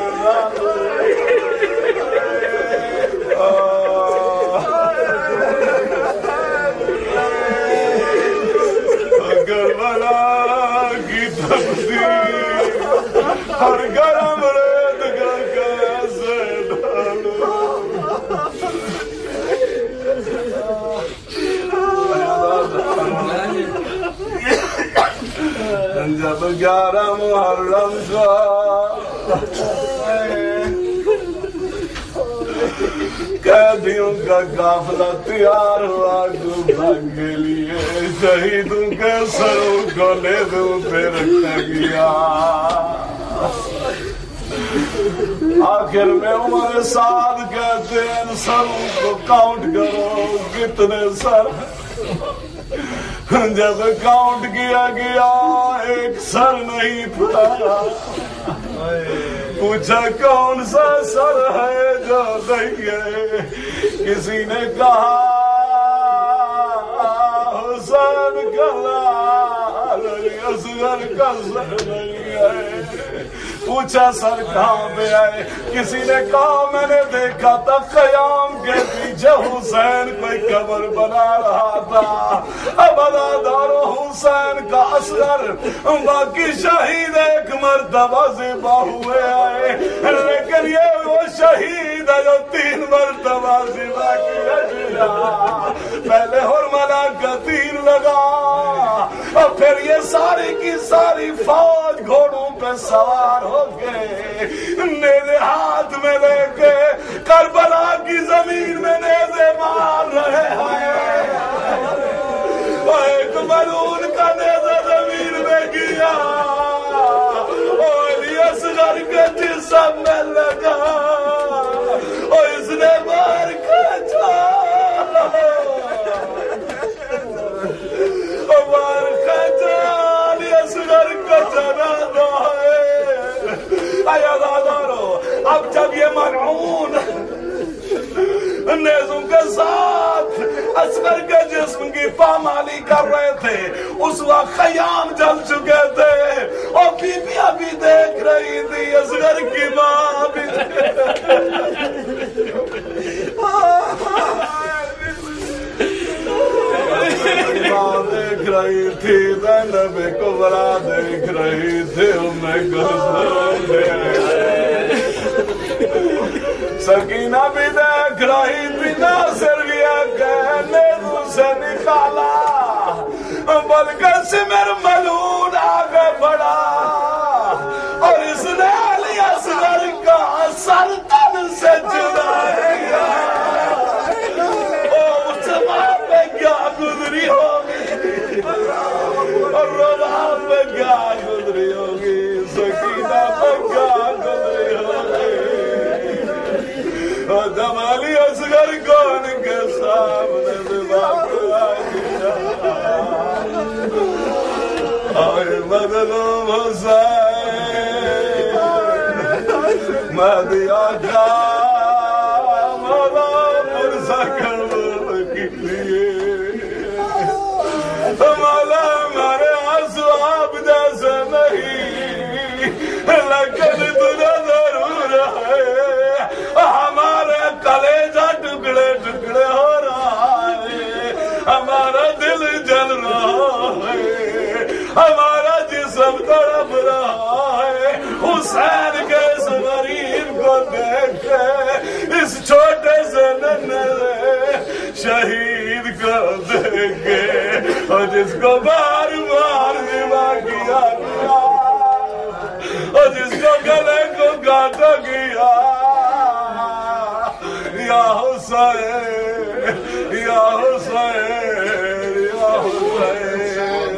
کربلا کی تپتی اور گرم ریت کا کیسے ڈالو. جب گیارہ محرم کا قیدیوں کا قافلہ تیار ہوا گفتگو کے لیے شہیدوں کے سروں کو نیزوں پہ رکھا گیا. آخر میں عمر سعد کہتے ہیں سروں کو کاؤنٹ کرو کتنے سر. جب کاؤنٹ کیا گیا ایک سر نہیں تھا. پوچھا کون سا سر ہے جو نہیں ہے. کسی نے کہا حسین کا لال علی اصغر کا سر نہیں ہے. پوچھا سر کہاں پہ آئے. کسی نے کہا میں نے دیکھا تھا خیام کے پیچھے حسین کوئی قبر بنا رہا تھا. اب عزادارو حسین کا اصغر باقی شہید ایک مرتبہ ذبح ہوئے آئے لیکن یہ وہ شہید ہے جو تین مرتبہ ذبح کیا گیا. پہلے حرملہ کا تیر لگا اور پھر یہ ساری کی ساری فوج گھوڑوں پہ سوار ہو کے نیزے ہاتھ میں لے کے کربلا کی زمین میں نیزے مار رہے ہیں. ایک ملعون کا نیزہ زمین میں گیا اور علی اصغر کے جسم میں لگا اور اس نے مار کھینچا مار کھینچا علی اصغر کا جنازہ ہے. عزادارو اب جب یہ ملعون نیزوں کے ساتھ اصغر کے جسم جسم کی پامالی کر رہے تھے، اس وقت خیام جل چکے تھے، اور بی بی ابھی دیکھ رہی تھی، اصغر کی ماں بھی ماں دیکھ رہی تھی، زینب کبریٰ دیکھ رہی تھی، ام کلثوم سکینہ بھی دیکھ رہی تھی، ناصر گیا کہنے سے نکالا، بلکہ سمر ملعون آگے بڑھا، اور اس نے علی اصغر کا سر تن سے جدا کیا۔ اس ماں پہ کیا گزری ہوگی، اور ربا پہ کیا گزری ہوگی، سکینہ پہ کیا گزری ہوگی، اور جب علی اصغر کو ان کے سامنے دبا دیا، آئے مظلوم حسین مہدی آقا مولا پرسا کرنے کے لیے، مولا ہمارے آنسو آپ جیسے نہیں، لیکن تجھے ضرور ہے، ہمارے کلیجہ ٹکڑے ٹکڑے ہو رہا ہے، ہمارا دل جل رہا ہے، ہمارا جسم تڑپ رہا ہے، حسین کے اس غریب کو دیکھ کے، اس چھوٹے سے ننھے شہید کو دیکھ کے، اور جس کو بار بار ذبح کیا گیا، اور جس کو گلے کو کاٹا گیا، یا حسین یا حسین یا حسین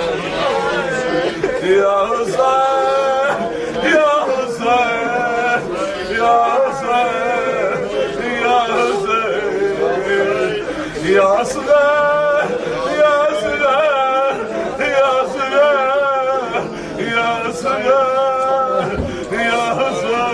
یا حسین یا حسین یا حسین یا حسین یا اصغر